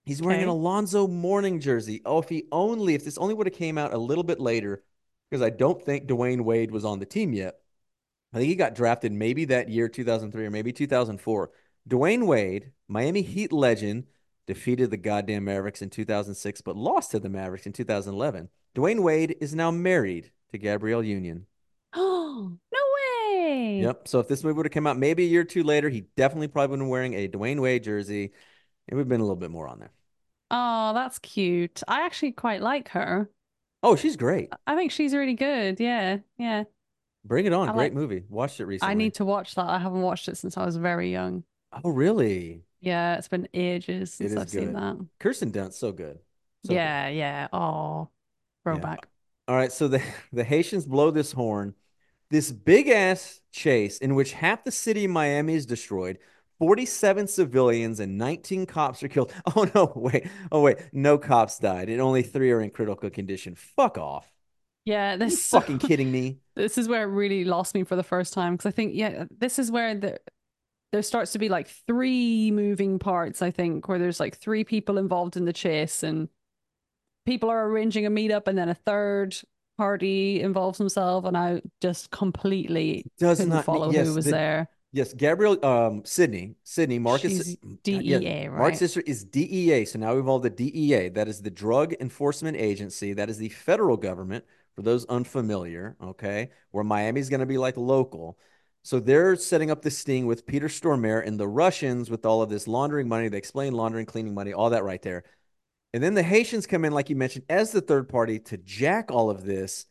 He's wearing an Okay. Alonzo Mourning jersey. Oh, if he only, if this only would have came out a little bit later, because I don't think Dwayne Wade was on the team yet. I think he got drafted maybe that year, two thousand three or maybe two thousand four. Dwayne Wade, Miami Heat legend, defeated the goddamn Mavericks in two thousand six, but lost to the Mavericks in two thousand eleven. Dwayne Wade is now married to Gabrielle Union. Oh, no way. Yep. So if this movie would have come out maybe a year or two later, he definitely probably been wearing a Dwayne Wade jersey. It would have been a little bit more on there. Oh, that's cute. I actually quite like her. Oh, she's great. I think she's really good. Yeah, yeah. Bring It On. I Great like. movie. Watched it recently. I need to watch that. I haven't watched it since I was very young. Oh, really? Yeah, it's been ages It since is I've seen good. that. Kirsten Dunst, so good. So Yeah, yeah. Oh, good. Yeah. throwback. All right. So the, the Haitians blow this horn. This big ass chase in which half the city of Miami is destroyed, forty-seven civilians and nineteen cops are killed. Oh, no. Wait. Oh, wait. No cops died, and only three are in critical condition. Fuck off. Yeah, Are you this fucking kidding me? this is where it really lost me for the first time because I think yeah, this is where the there starts to be like three moving parts, I think, where there's like three people involved in the chase and people are arranging a meetup and then a third party involves himself and I just completely Does couldn't not follow mean, yes, who was the, there. yes, Gabrielle, um, Sydney, Sydney, Marcus, She's yeah, D E A, Mark's right? sister is D E A. So now we've involved the D E A. That is the Drug Enforcement Agency. That is the federal government for those unfamiliar, okay, where Miami's going to be like local. So they're setting up this sting with Peter Stormare and the Russians with all of this laundering money. They explain laundering, cleaning money, all that right there. And then the Haitians come in, like you mentioned, as the third party to jack all of this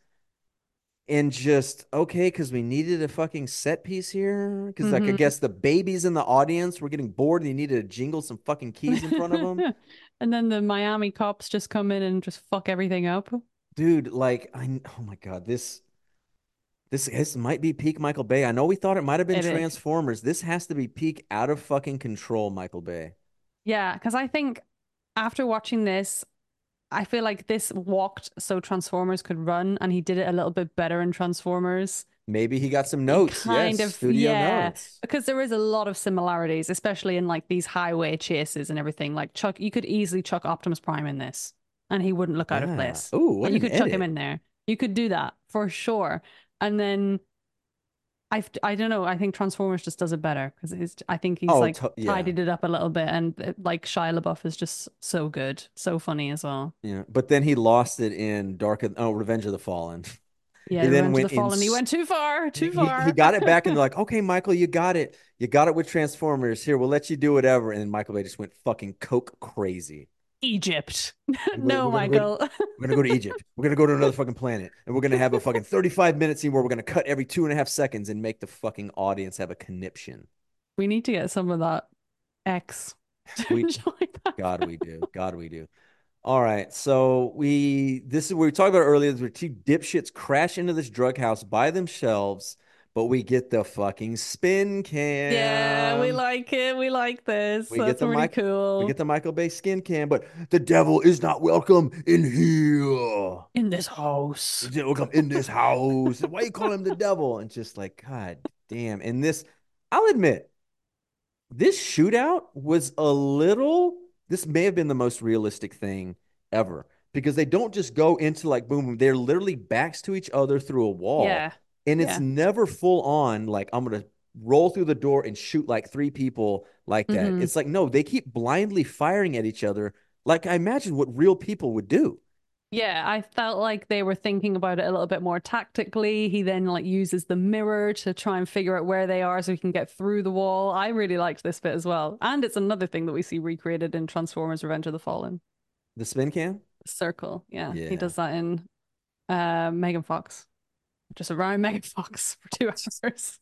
and just, okay, because we needed a fucking set piece here. Because, like, I Mhm. guess the babies in the audience were getting bored and you needed to jingle some fucking keys in front of them. And then the Miami cops just come in and just fuck everything up. Dude, like, I, oh my God, this. This, this might be peak Michael Bay. I know we thought it might have been It is. Transformers. This has to be peak out of fucking control, Michael Bay. Yeah, because I think after watching this, I feel like this walked so Transformers could run, and he did it a little bit better in Transformers. Maybe he got some He notes. kind Yes, of, studio yeah, notes. because there is a lot of similarities, especially in like these highway chases and everything. Like Chuck, you could easily chuck Optimus Prime in this, and he wouldn't look out of Yeah. place. Ooh, what Like, you an could chuck him edit. in there. You could do that for sure. And then I I don't know. I think Transformers just does it better because I think he's Oh, like to- yeah. tidied it up a little bit, and uh, like Shia LaBeouf is just so good, so funny as well. Yeah, but then he lost it in Dark of, oh, Revenge of the Fallen. Yeah, He then Revenge of went the Fallen. in He s- went too far, too He, far. he got it back and they're like, okay, Michael, you got it. You got it with Transformers. Here, we'll let you do whatever. And then Michael Bay just went fucking coke crazy. Egypt. We're- No, we're gonna go Michael. We're gonna go to Egypt. We're gonna go to another fucking planet, and we're gonna have a fucking thirty-five minute scene where we're gonna cut every two and a half seconds and make the fucking audience have a conniption. We need to get some of that X. to We, enjoy that. God, we do. God, we do. All right, so we this is what we talked about earlier. Where two dipshits crash into this drug house by themselves, but we get the fucking spin cam. Yeah, we like it. We like this. We get That's the really Mike- cool. We get the Michael Bay skin cam, but the devil is not welcome in here. In this house. The devil come in this house. Why you call him the devil? And just like, God damn. And this, I'll admit, this shootout was a little, this may have been the most realistic thing ever because they don't just go into like boom, boom. They're literally backs to each other through a wall. Yeah. And it's Yeah. never full on, like, I'm going to roll through the door and shoot like three people like that. Mhm. It's like, no, they keep blindly firing at each other. Like, I imagine what real people would do. Yeah, I felt like they were thinking about it a little bit more tactically. He then like uses the mirror to try and figure out where they are so he can get through the wall. I really liked this bit as well. And it's another thing that we see recreated in Transformers Revenge of the Fallen. The spin cam? Circle. Yeah. Yeah. He does that in uh Megan Fox. Just around Megan Fox for two hours.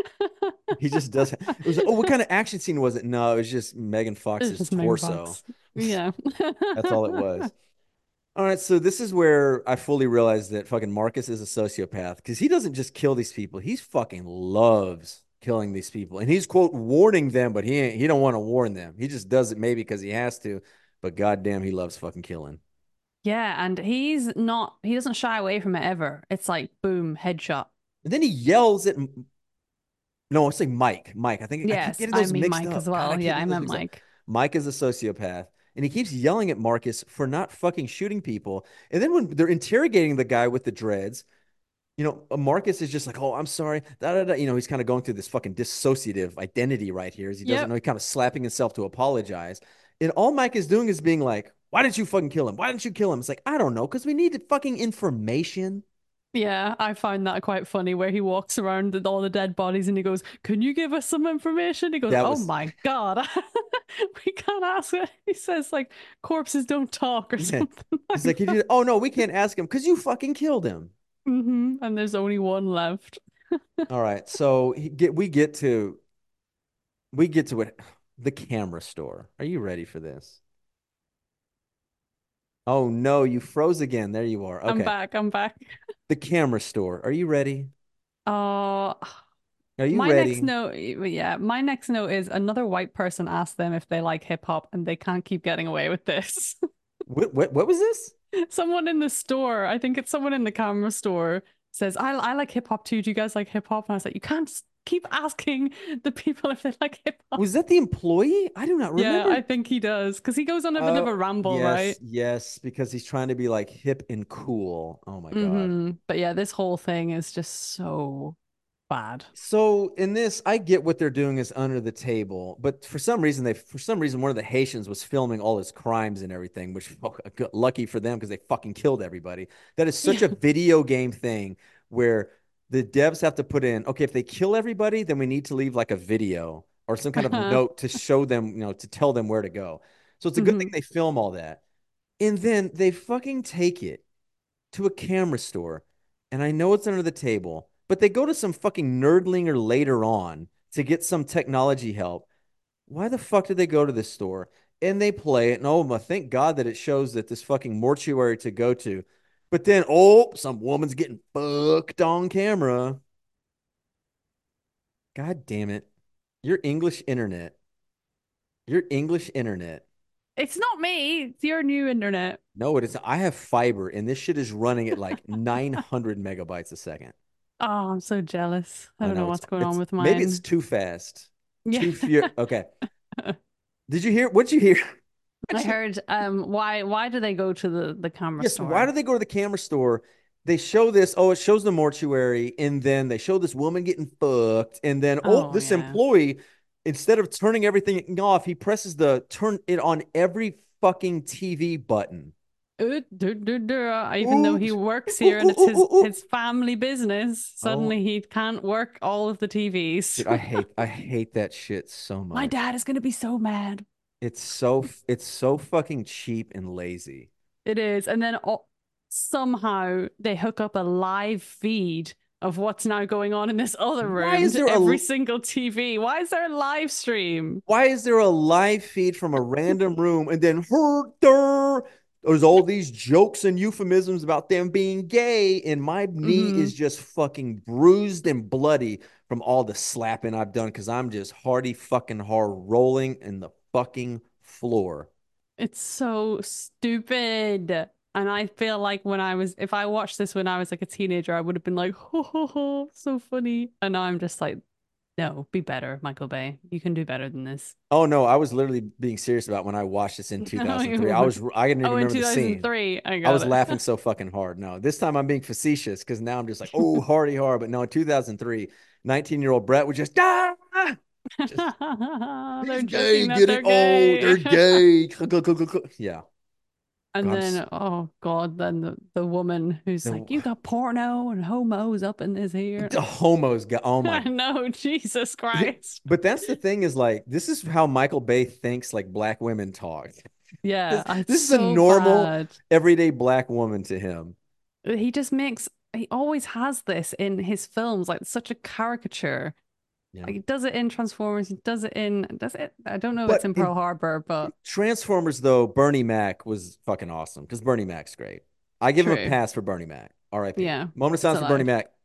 He just does. It was, oh, what kind of action scene was it? No, it was just Megan It's Fox's just Megan torso. Fox. Yeah. That's all it was. All right, so this is where I fully realized that fucking Marcus is a sociopath because he doesn't just kill these people; he's fucking loves killing these people, and he's quote warning them, but he ain't, he don't want to warn them. He just does it maybe because he has to, but goddamn, he loves fucking killing. Yeah, and he's not he doesn't shy away from it ever. It's like boom, headshot. And then he yells at. No, it's like Mike. Mike, I think I keep Yes, getting I those mean mixed Mike up. as God, well. keep Yeah, I getting those meant mixed up. Mike. Mike is a sociopath. and he keeps yelling at Marcus for not fucking shooting people. And then when they're interrogating the guy with the dreads, you know, Marcus is just like, oh, I'm sorry. Da, da, da. You know, he's kind of going through this fucking dissociative identity right here as he doesn't Yep. know. He kind of slapping himself to apologize. And all Mike is doing is being like, why didn't you fucking kill him? Why didn't you kill him? It's like, I don't know, because we needed fucking information. Yeah, I find that quite funny where he walks around with all the dead bodies and he goes, "Can you give us some information?" He goes, That "Oh was- my God." We can't ask it. He says like corpses don't talk or Yeah. something. He's like, "You- oh no, we can't ask him because you fucking killed him. hmm And there's only one left. All right. So he get we get to we get to it. The camera store. Are you ready for this? Oh no, you froze again. There you are. I'm Okay. back. I'm back. The camera store. Are you ready? Uh, Are you my ready? next note, yeah, my next note is another white person asked them if they like hip hop and they can't keep getting away with this. What, what what was this? Someone in the store, I think it's someone in the camera store, says, I, I like hip hop too. Do you guys like hip hop? And I was like, you can't s- keep asking the people if they like hip hop. Was that the employee? I do not Yeah, remember. I think he does. Because he goes on a bit of Oh, a ramble, yes, right? yes, because he's trying to be like hip and cool. Oh my God. hmm But yeah, this whole thing is just so bad. So in this, I get what they're doing is under the table, but for some reason they for some reason one of the Haitians was filming all his crimes and everything, which oh, lucky for them because they fucking killed everybody. That is such Yeah. a video game thing where the devs have to put in, okay, if they kill everybody, then we need to leave like a video or some kind of Uh-huh. note to show them, you know, to tell them where to go. So it's a good thing Mhm. they film all that. And then they fucking take it to a camera store. And I know it's under the table, but they go to some fucking nerdlinger later on to get some technology help. Why the fuck did they go to this store? And they play it, and oh my, thank God that it shows that this fucking mortuary to go to. But then, oh, some woman's getting fucked on camera. God damn it. Your English internet. Your English internet. It's not me. It's your new internet. No, it is. I have fiber, and this shit is running at like nine hundred megabytes a second. Oh, I'm so jealous. I don't know, it's- what's going on it's- with mine. Maybe it's too fast. Yeah. Too few. Okay. Did you hear? What'd you hear? I heard um why why do they go to the the camera Yes. store? Why do they go to the camera store? They show this. Oh, it shows the mortuary, and then they show this woman getting fucked, and then oh, Oh, this yeah. employee, instead of turning everything off, he presses the turn it on every fucking T V button. Uh, duh, duh, duh. Even though he Ooh. works Ooh, here and ooh, it's his, ooh, ooh. his family business, suddenly he can't work all of the T Vs. Dude, I hate I hate that shit so much. My dad is gonna be so mad. It's so it's so fucking cheap and lazy. It is. And then oh, somehow they hook up a live feed of what's now going on in this other room Why is to there a every l- single T V. Why is there a live stream? Why is there a live feed from a random room and then her there, there's all these jokes and euphemisms about them being gay, and my knee Mhm. is just fucking bruised and bloody from all the slapping I've done because I'm just hardy fucking hard rolling in the fucking floor. It's so stupid. And I feel like when I was, if I watched this when I was like a teenager, I would have been like, ho, ho, ho, so funny. And now I'm just like, no, be better, Michael Bay. You can do better than this. Oh no, I was literally being serious about when I watched this in two thousand three. I was I didn't even Oh, in remember the scene. two thousand three. I I got was it. laughing so fucking hard. No, this time I'm being facetious because now I'm just like, oh, hardy hard. But no, in two thousand three, nineteen year old Brett would just, ah, just They're he's joking gay, that get they're it? gay. Oh, they're gay. Cl- cl- cl- cl- Yeah. And I'm then, s- oh God, then the, the woman who's The- like, you got porno and homos up in this here. The homos got, oh my. No, Jesus Christ. But that's the thing is like, this is how Michael Bay thinks like black women talk. Yeah, This- it's this is a so normal- bad. Everyday black woman to him. He just makes, he always has this in his films, like such a caricature. Yeah. Like, he does it in Transformers, he does it in, does it? I don't know if But it's in in- Pearl Harbor, but Transformers, though, Bernie Mac was fucking awesome because Bernie Mac's great. I give him True. a pass for Bernie Mac. R I P. Yeah, Moment of silence it's for Bernie allowed. Mac.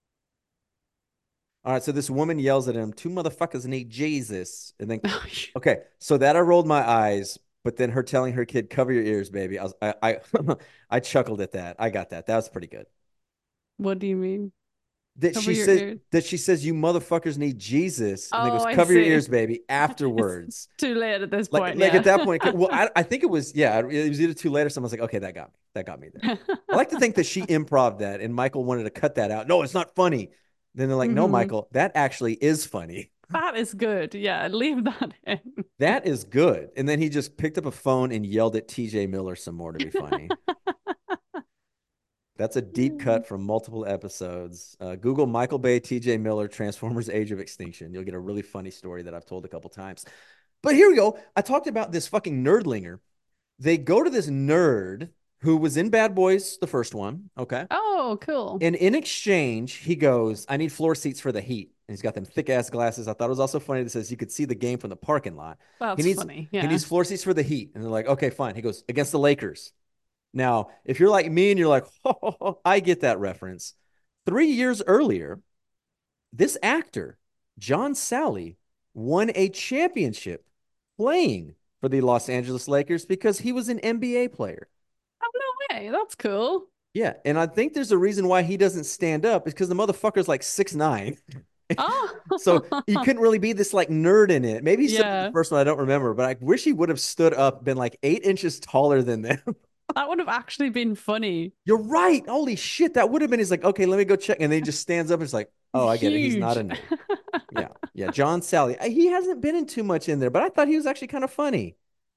All right, so this woman yells at him, two motherfuckers need Jesus. And then, okay, so that I rolled my eyes, but then her telling her kid, cover your ears, baby. I was, I, I, I chuckled at that. I got that. That was pretty good. What do you mean? that Cover she your said ears. that she says you motherfuckers need Jesus, and then Oh, goes I cover your see. ears, baby. Afterwards, Too late at this like point. like Yeah. at that point, well, I I think it was yeah, it was either too late or someone's like, okay, that got me, that got me there. I like to think that she improv that, and Michael wanted to cut that out. No, it's not funny. Then they're like, no, Mhm. Michael, that actually is funny. That is good. Yeah, leave that in. That is good. And then he just picked up a phone and yelled at T J Miller some more to be funny. That's a deep cut from multiple episodes. Uh, Google Michael Bay, T J Miller, Transformers Age of Extinction. You'll get a really funny story that I've told a couple times. But here we go. I talked about this fucking nerdlinger. They go to this nerd who was in Bad Boys, the first one. Okay. Oh, cool. And in exchange, he goes, I need floor seats for the Heat. And he's got them thick ass glasses. I thought it was also funny that says you could see the game from the parking lot. That's he needs, funny. Yeah. He needs floor seats for the Heat. And they're like, okay, fine. He goes, against the Lakers. Now, if you're like me and you're like, oh, I get that reference. Three years earlier, this actor, John Sally, won a championship playing for the Los Angeles Lakers because he was an N B A player. Oh, no way. That's cool. Yeah, and I think there's a reason why he doesn't stand up is because the motherfucker's like six nine. Oh. So he couldn't really be this like nerd in it. Maybe he said Yeah. the first one, I don't remember, but I wish he would have stood up, been like eight inches taller than them. That would have actually been funny. You're right. Holy shit, that would have been. He's like, okay, let me go check, and then he just stands up and is like, oh, I get it. He's not a Huge. nerd. Yeah, yeah. John Sally. He hasn't been in too much in there, but I thought he was actually kind of funny.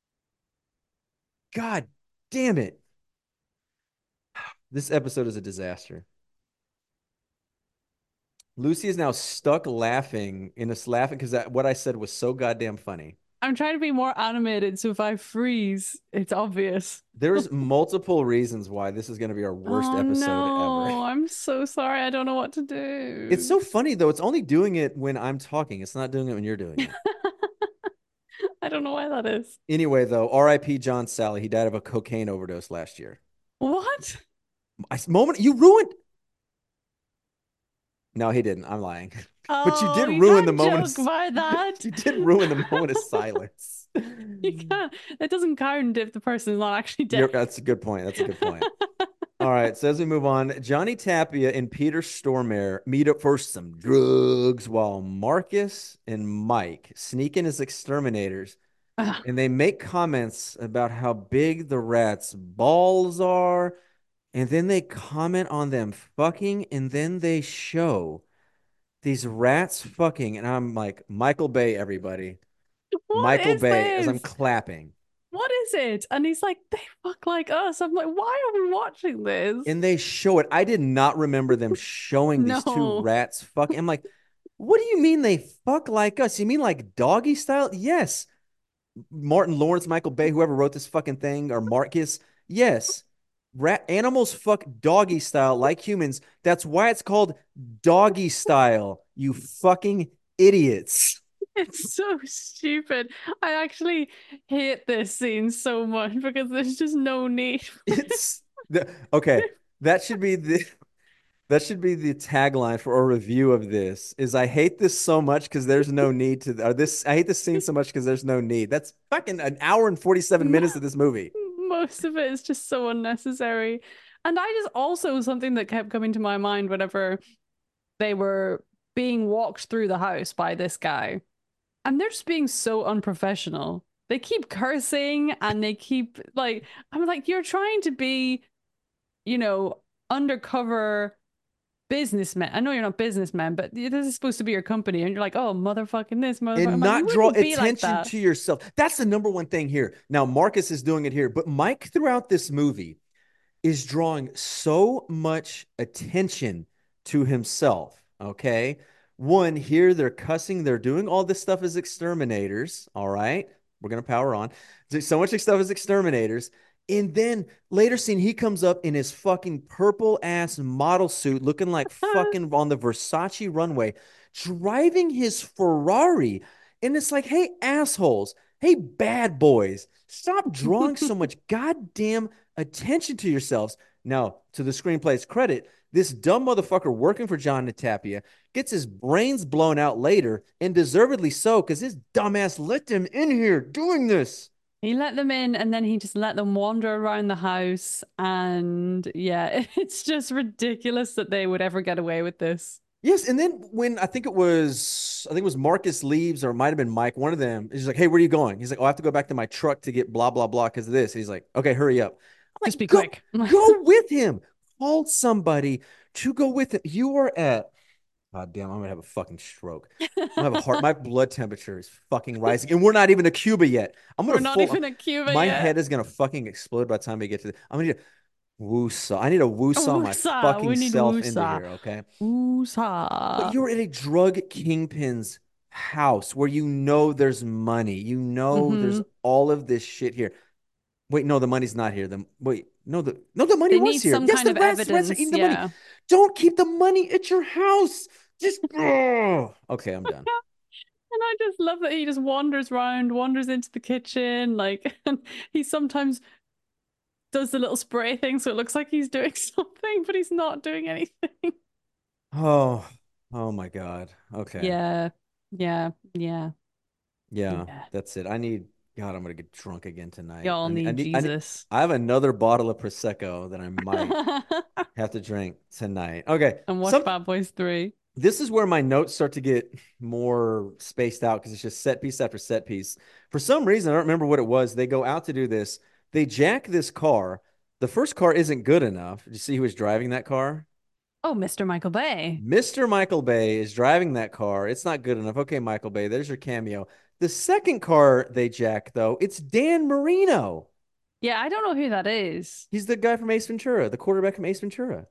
God damn it. This episode is a disaster. Lucy is now stuck laughing in this laughing because what I said was so goddamn funny. I'm trying to be more animated, so if I freeze, it's obvious. There's multiple reasons why this is going to be our worst Oh, episode no. ever. I'm so sorry. I don't know what to do. It's so funny though. It's only doing it when I'm talking. It's not doing it when you're doing it. I don't know why that is. Anyway, though, R I P John Sally. He died of a cocaine overdose last year. What? I moment you ruined. No, he didn't. I'm lying. But you Oh, did you ruin the can't moment. Of, joke by that. you did ruin the moment of silence. You can't. That doesn't count if the person is not actually You're- dead. that's a good point. That's a good point. All right. So as we move on, Johnny Tapia and Peter Stormare meet up for some drugs while Marcus and Mike sneak in as exterminators. Ugh. And they make comments about how big the rats' balls are. And then they comment on them fucking. And then they show these rats fucking. And I'm like, Michael Bay, everybody. What Michael is Bay, as I'm this? clapping. What is it? And he's like, they fuck like us. I'm like, why are we watching this? And they show it. I did not remember them showing these two No. rats fucking. I'm like, what do you mean they fuck like us? You mean like doggy style? Yes. Martin Lawrence, Michael Bay, whoever wrote this fucking thing, or Marcus. Yes. Rat animals fuck doggy style like humans. That's why it's called doggy style. You fucking idiots. It's so stupid. I actually hate this scene so much because there's just no need. for it. It's the, okay. That should be the that should be the tagline for a review of this. Is I hate this so much because there's no need to. Or this I hate this scene so much because there's no need. That's fucking an hour and forty-seven minutes of this movie. Most of it is just so unnecessary. And I just also something that kept coming to my mind whenever they were being walked through the house by this guy. And they're just being so unprofessional. They keep cursing and they keep like, I'm like, you're trying to be, you know, undercover businessmen. I know you're not businessmen, but this is supposed to be your company. And you're like, oh, motherfucking this, motherfucking. And I'm like, not you draw wouldn't be like attention that. to yourself. That's the number one thing here. Now, Marcus is doing it here, but Mike throughout this movie is drawing so much attention to himself. Okay. One, here they're cussing, they're doing all this stuff as exterminators. All right. We're going to power on. There's so much stuff as exterminators. And then later scene, he comes up in his fucking purple ass model suit, looking like fucking on the Versace runway, driving his Ferrari. And it's like, hey, assholes, hey, bad boys, stop drawing so much goddamn attention to yourselves. Now, to the screenplay's credit, this dumb motherfucker working for John Tapia gets his brains blown out later, and deservedly so, because his dumbass let them in here doing this. He let them in and then he just let them wander around the house. And yeah, it's just ridiculous that they would ever get away with this. Yes, and then when I think it was, I think it was Marcus leaves, or it might have been Mike, one of them. He's like, "Hey, where are you going?" He's like, "Oh, I have to go back to my truck to get blah blah blah because of this." And he's like, "Okay, hurry up." I'm Just like, be "Go, quick. go with him. Call somebody to go with him. You are at, God damn, I'm gonna have a fucking stroke. I'm gonna have a heart. My blood temperature is fucking rising, and we're not even to Cuba yet. I'm We're gonna not full. even at Cuba My yet. head is gonna fucking explode by the time we get to the. I'm gonna need a woosah. I need a woosah my Woosah. We fucking need self into woosah. here. Okay. But Woosah. you're in a drug kingpin's house where you know there's money. You know there's Hmm. all of this shit here. Wait, no, the money's not here. The wait, no, the no, the money They was need here. some Yes, kind the of rats, the rats are evidence. eating the money. Yeah. Don't keep the money at your house. Just oh. Okay, I'm done. And I just love that he just wanders around, wanders into the kitchen, like, and he sometimes does the little spray thing, so it looks like he's doing something, but he's not doing anything. Oh, oh my God. Okay. Yeah, yeah, yeah, Yeah, yeah. that's it. I need God, I'm gonna get drunk again tonight. Y'all I need, I need need, I need, Jesus. I have another bottle of Prosecco that I might And have to drink tonight. Okay. watch Some Bad Boys three. This is where my notes start to get more spaced out because it's just set piece after set piece. For some reason, I don't remember what it was. They go out to do this. They jack this car. The first car isn't good enough. Did you see who was driving that car? Oh, Mister Michael Bay. Mister Michael Bay is driving that car. It's not good enough. Okay, Michael Bay, there's your cameo. The second car they jack, though, it's Dan Marino. Yeah, I don't know who that is. He's the guy from Ace Ventura, the quarterback from Ace Ventura.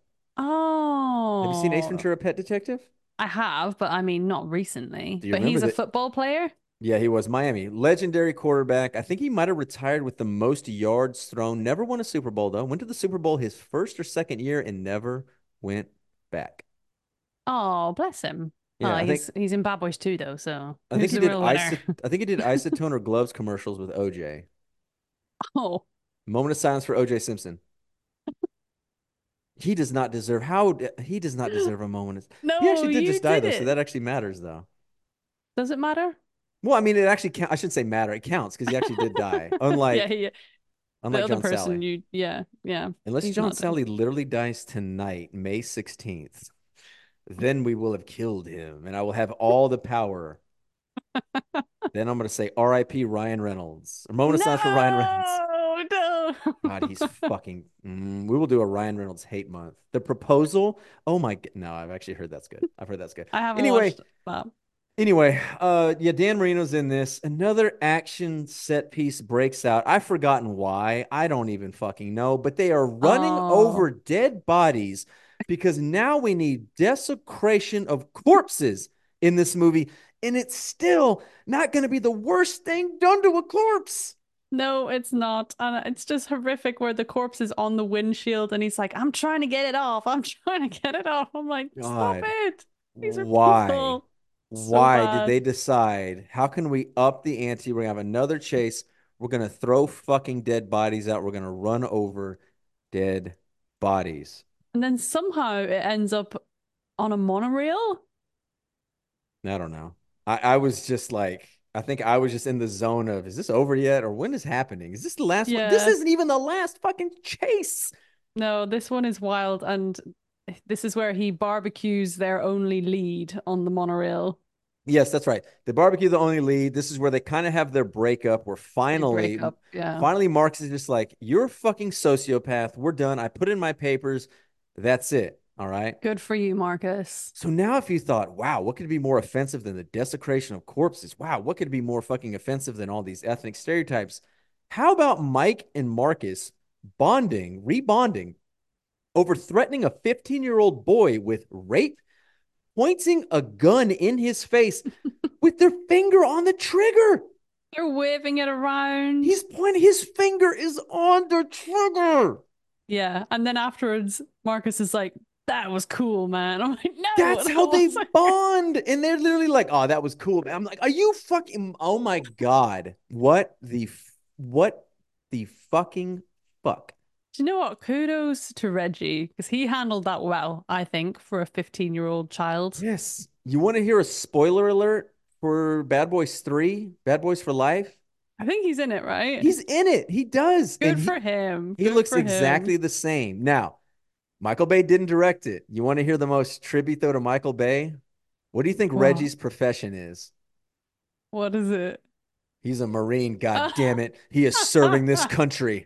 Have you seen Ace Oh, Ventura: Pet Detective? I have, but I mean, not recently. Do you But remember he's a that? football player. Yeah, he was Miami. Legendary quarterback. I think he might have retired with the most yards thrown. Never won a Super Bowl, though. Went to the Super Bowl his first or second year and never went back. Oh, bless him. Yeah, Oh, I think he's he's in Bad Boys too, though. So I think who's he the did real winner? iso- I think he did Isotone or Gloves commercials with O J. Oh Moment of silence for O J Simpson. He does not deserve how he does not deserve a moment. of- He no, actually did you just die did though, so it. that actually matters though. Does it matter? Well, I mean, it actually count. I shouldn't say matter. It counts because he actually did die. Yeah, Unlike yeah. The unlike other John person, Sally. you, yeah, yeah. Unless He's John not dead. Sally literally dies tonight, May sixteenth, then we will have killed him and I will have all the power. Then I'm going to say R I P Ryan Reynolds. A moment of silence for Ryan Reynolds. No, no. God, he's fucking. Mm, we will do a Ryan Reynolds hate month. The Proposal. Oh my. g- No, I've actually heard that's good. I've heard that's good. I haven't Anyway, watched that. Anyway, uh, yeah, Dan Marino's in this. Another action set piece breaks out. I've forgotten why. I don't even fucking know. But they are running Oh. over dead bodies because now we need desecration of corpses in this movie, and it's still not going to be the worst thing done to a corpse. No, it's not. And it's just horrific where the corpse is on the windshield and he's like, I'm trying to get it off. I'm trying to get it off. I'm like, stop God, it. These are why? people. So Why did bad. they decide? How can we up the ante? We're gonna have another chase. We're gonna throw fucking dead bodies out. We're gonna run over dead bodies. And then somehow it ends up on a monorail. I don't know. I, I was just like, I think I was just in the zone of, is this over yet? Or when is happening? Is this the last one? This Yeah. isn't even the last fucking chase. No, this one is wild. And this is where he barbecues their only lead on the monorail. Yes, that's right. The barbecue, the only lead. This is where they kind of have their breakup. Where They finally, break up. Yeah. finally, Marcus is just like, you're a fucking sociopath. We're done. I put in my papers. That's it. All right. Good for you, Marcus. So now, if you thought, wow, what could be more offensive than the desecration of corpses? Wow, what could be more fucking offensive than all these ethnic stereotypes? How about Mike and Marcus bonding, rebonding over threatening a fifteen year old boy with rape, pointing a gun in his face with their finger on the trigger? They're waving it around. He's pointing, his finger is on the trigger. Yeah. And then afterwards, Marcus is like, that was cool, man. I'm like, no. That's that how they wasn't." bond. And they're literally like, oh, that was cool. I'm like, are you fucking, oh my God. What the, what the fucking fuck? Do you know what? Kudos to Reggie because he handled that well, I think, for a fifteen year old child. Yes. You want to hear a spoiler alert for Bad Boys three, Bad Boys for Life? I think he's in it, right? He's in it. He does. Good And he, for him. he Good looks for him. exactly the same. Now, Michael Bay didn't direct it. You want to hear the most tribute though to Michael Bay? What do you think What? Reggie's profession is? What is it? He's a Marine. God damn it. He is serving this country.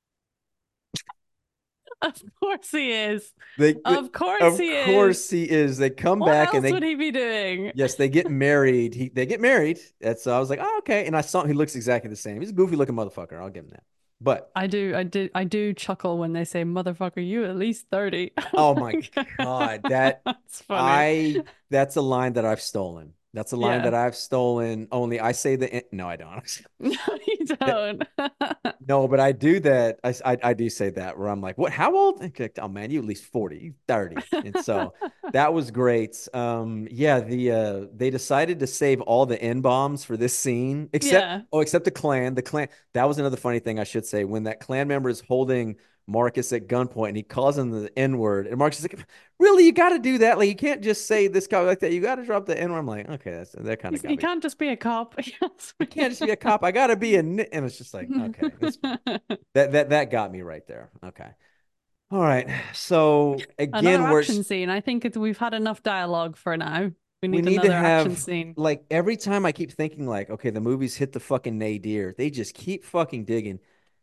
Of course he is. They, Of course of he course is. he is. They come What back else and they would he be doing? yes, they get married. He they get married. That's so I was like, oh, okay. And I saw him, he looks exactly the same. He's a goofy looking motherfucker. I'll give him that. But I do, I do, I do chuckle when they say, "Motherfucker, you at least thirty." oh my God, that That's funny. I that's a line that I've stolen. That's a line Yeah. that I've stolen. Only I say the no, I don't. No, you don't. No, but I do that. I, I, I do say that where I'm like, what? How old? Okay, oh man, you at least forty, you thirty. And so that was great. Um, yeah, the uh, they decided to save all the N bombs for this scene, except Yeah. oh, except the clan. The clan. That was another funny thing I should say. When that clan member is holding Marcus at gunpoint and he calls him the N word, and Marcus is like, "Really, you got to do that? Like, you can't just say this guy like that. You got to drop the N word." I'm like, okay, that's that kind of. You can't just be a cop. I can't just be a cop. I got to be a. And it's just like, okay, that's that that that got me right there. Okay. All right. So again, Another we're action scene. I think it's, we've had enough dialogue for now. We we need, need another to action have scene. like every time I keep thinking like, okay, the movies hit the fucking nadir. They just keep fucking digging.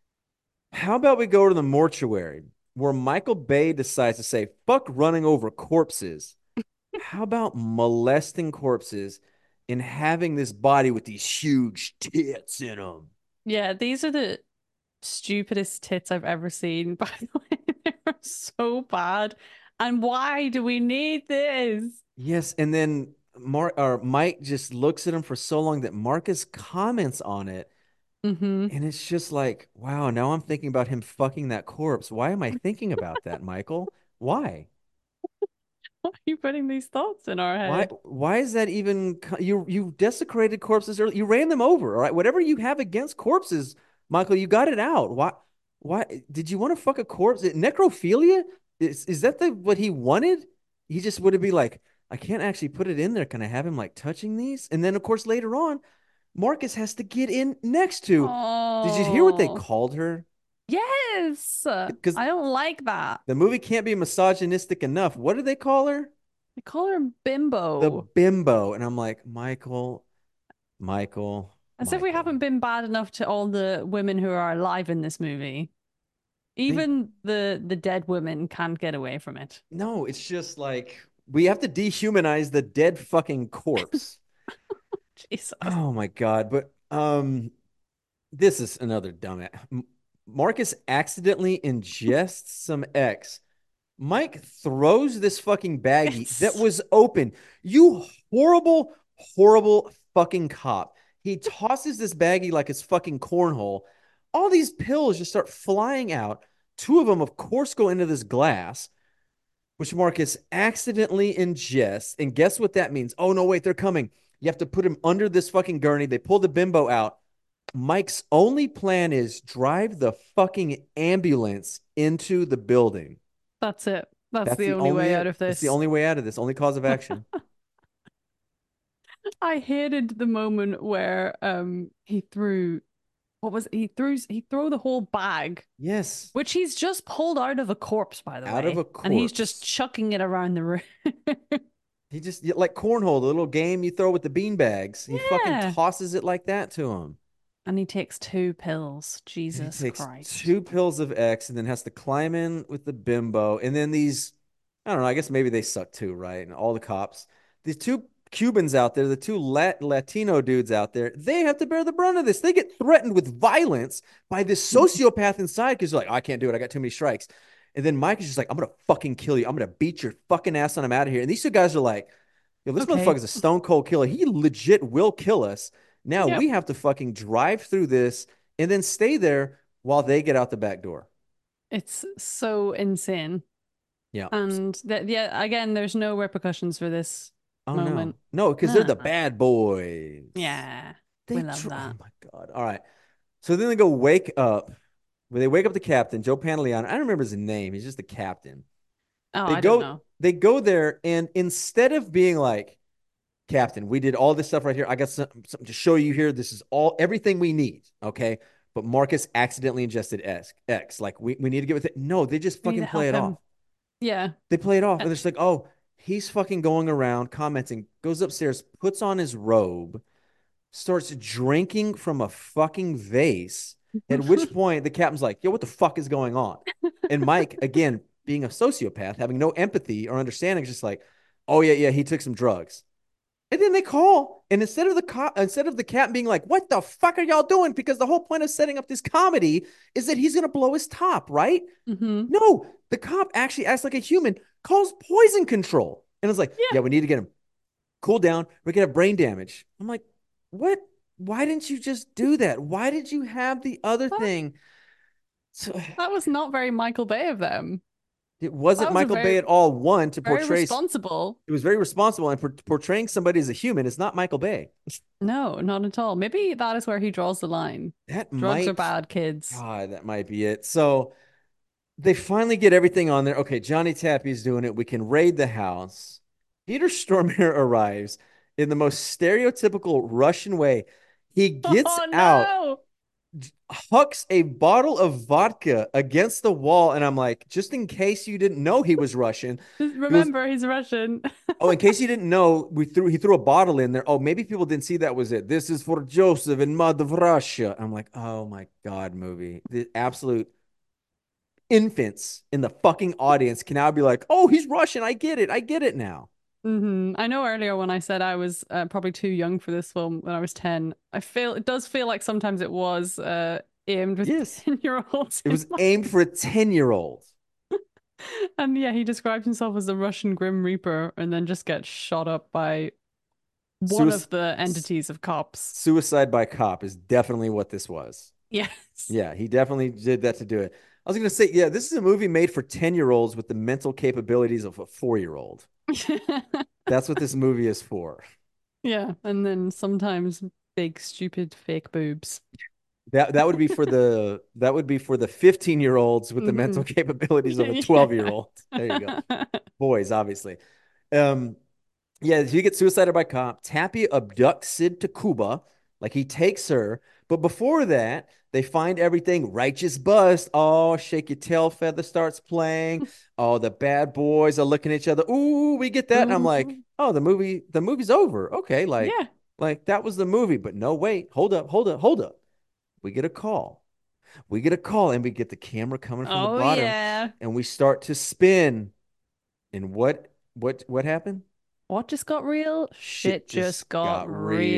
How about we go to the mortuary where Michael Bay decides to say, fuck running over corpses. How about molesting corpses and having this body with these huge tits in them? Yeah, these are the stupidest tits I've ever seen. By the way, they're so bad. And why do we need this? Yes, and then Mark or Mike just looks at him for so long that Marcus comments on it. Mm-hmm. And it's just like, wow, now I'm thinking about him fucking that corpse. Why am I thinking about that, Michael? Why? Why are you putting these thoughts in our Why head? why is that even co- you you desecrated corpses early, you ran them over, all right? Whatever you have against corpses, Michael, you got it out. Why why did you want to fuck a corpse? Necrophilia? Is is that the what he wanted? He just would be like, I can't actually put it in there. Can I have him like touching these? And then of course later on, Marcus has to get in next to. Did you hear what they Oh, called her? yes. Because I don't like that. the movie can't be misogynistic enough. What do they call her? They call her The bimbo. bimbo. And I'm like, Michael, Michael, As if we Michael. haven't been bad enough to all the women who are alive in this movie. Even the the dead women can't get away from it. No, it's just like we have to dehumanize the dead fucking corpse. Jesus. Oh my God. But um, this is another dumb. M- Marcus accidentally ingests some X. Mike throws this fucking baggie It's- that was open. You horrible, horrible fucking cop. He tosses this baggie like it's fucking cornhole. All these pills just start flying out. Two of them, of course, go into this glass, which Marcus accidentally ingests. And guess what that means? Oh, no, wait, they're coming. You have to put him under this fucking gurney. They pull the bimbo out. Mike's only plan is drive the fucking ambulance into the building. That's it. That's, That's the, only way out of That's this. the only way out of this. Only cause of action. I hated the moment where um he threw what was he threw he threw the whole bag, Yes. which he's just pulled out of a corpse, by the Out way. of a And he's just corpse. chucking it around the room. He just like cornhole, the little game you throw with the bean bags. He Yeah. fucking tosses it like that to him. And he takes two pills. And Jesus he takes Christ. two pills of X and then has to climb in with the bimbo. And then these, I don't know, I guess maybe they suck too, right? And all the cops, these two Cubans out there, the two Lat- Latino dudes out there, they have to bear the brunt of this. They get threatened with violence by this sociopath inside because they're like, oh, I can't do it. I got too many strikes. And then Mike is just like, I'm going to fucking kill you. I'm going to beat your fucking ass and I'm out of here. And these two guys are like, yo, this Okay. motherfucker's a stone cold killer. He legit will kill us. Now Yep. we have to fucking drive through this and then stay there while they get out the back door. It's so insane. Yeah. And that yeah, again, there's no repercussions for this Oh moment. no. No, because they're the Nah. bad boys. Yeah. They we love tr- that. Oh my God. All right. So then they go wake up. When they wake up the captain, Joe Pantoliano. I don't remember his name. He's just the captain. Oh, They I go don't know. they go there and instead of being like, Captain, we did all this stuff right here. I got some, something to show you here. This is all everything we need. Okay. But Marcus accidentally ingested X. X. Like we, we need to get with it. No, they just We need fucking to play it help him. off. Yeah. They play it off, and they're just like, oh, he's fucking going around commenting, goes upstairs, puts on his robe, starts drinking from a fucking vase. At which point the captain's like, yo, what the fuck is going on? And Mike, again, being a sociopath, having no empathy or understanding, is just like, oh yeah, yeah, he took some drugs. And then they call, and instead of the co- instead of the captain being like, "What the fuck are y'all doing?" Because the whole point of setting up this comedy is that he's gonna blow his top, right? Mm-hmm. No, the cop actually acts like a human, calls poison control, and it's like, Yeah. "Yeah, we need to get him cool down. We're gonna have brain damage." I'm like, "What? Why didn't you just do that? Why did you have the other What? thing?" So That was not very Michael Bay of them. it wasn't That was a Michael very, Bay at all. One to very portray responsible. it was very responsible, and por- portraying somebody as a human is not Michael Bay. No, not at all. Maybe that is where he draws the line. That Drugs might are bad, kids. God, that might be it. So they finally get everything on there. Okay, Johnny Tappy's doing it. We can raid the house. Peter Stormare arrives in the most stereotypical Russian way. He gets Oh out, no! hucks a bottle of vodka against the wall, and I'm like, just in case you didn't know he was Russian. Remember, he's Russian. Oh, in case you didn't know, we threw he threw a bottle in there. Oh, maybe people didn't see that was it. This is for Joseph in mud of Russia. I'm like, oh my God, movie. The absolute infants in the fucking audience can now be like, oh, he's Russian. I get it. I get it now. hmm I know earlier when I said I was uh, probably too young for this film when I was ten, I feel it does feel like sometimes it was uh, aimed with Yes. ten-year-olds. It was aimed for a ten-year-old. And yeah, he describes himself as the Russian Grim Reaper and then just gets shot up by one Suic- of the entities of cops. Suicide by cop is definitely what this was. Yes. Yeah, he definitely did that to do it. I was going to say, yeah, this is a movie made for ten-year-olds with the mental capabilities of a four-year-old. That's what this movie is for. Yeah, and then sometimes big, stupid, fake boobs. That that would be for the that would be for the fifteen-year-olds with the Mhm. mental capabilities of a Yeah. twelve-year-old. There you go. Boys, obviously. Um, yeah, he gets suicided by cop. Tappy abducts Sid to Cuba. Like he takes her. But before that, they find everything. Righteous bust. Oh, shake your tail feather starts playing. Oh, the bad boys are looking at each other. Ooh, we get that. And I'm like, Ooh. oh, the movie, the movie's over. Okay, like, Yeah. like that was the movie. But no, wait, hold up, hold up, hold up. We get a call. We get a call, and we get the camera coming from Oh the bottom, yeah. and we start to spin. And what what what happened? What just got real? Shit just got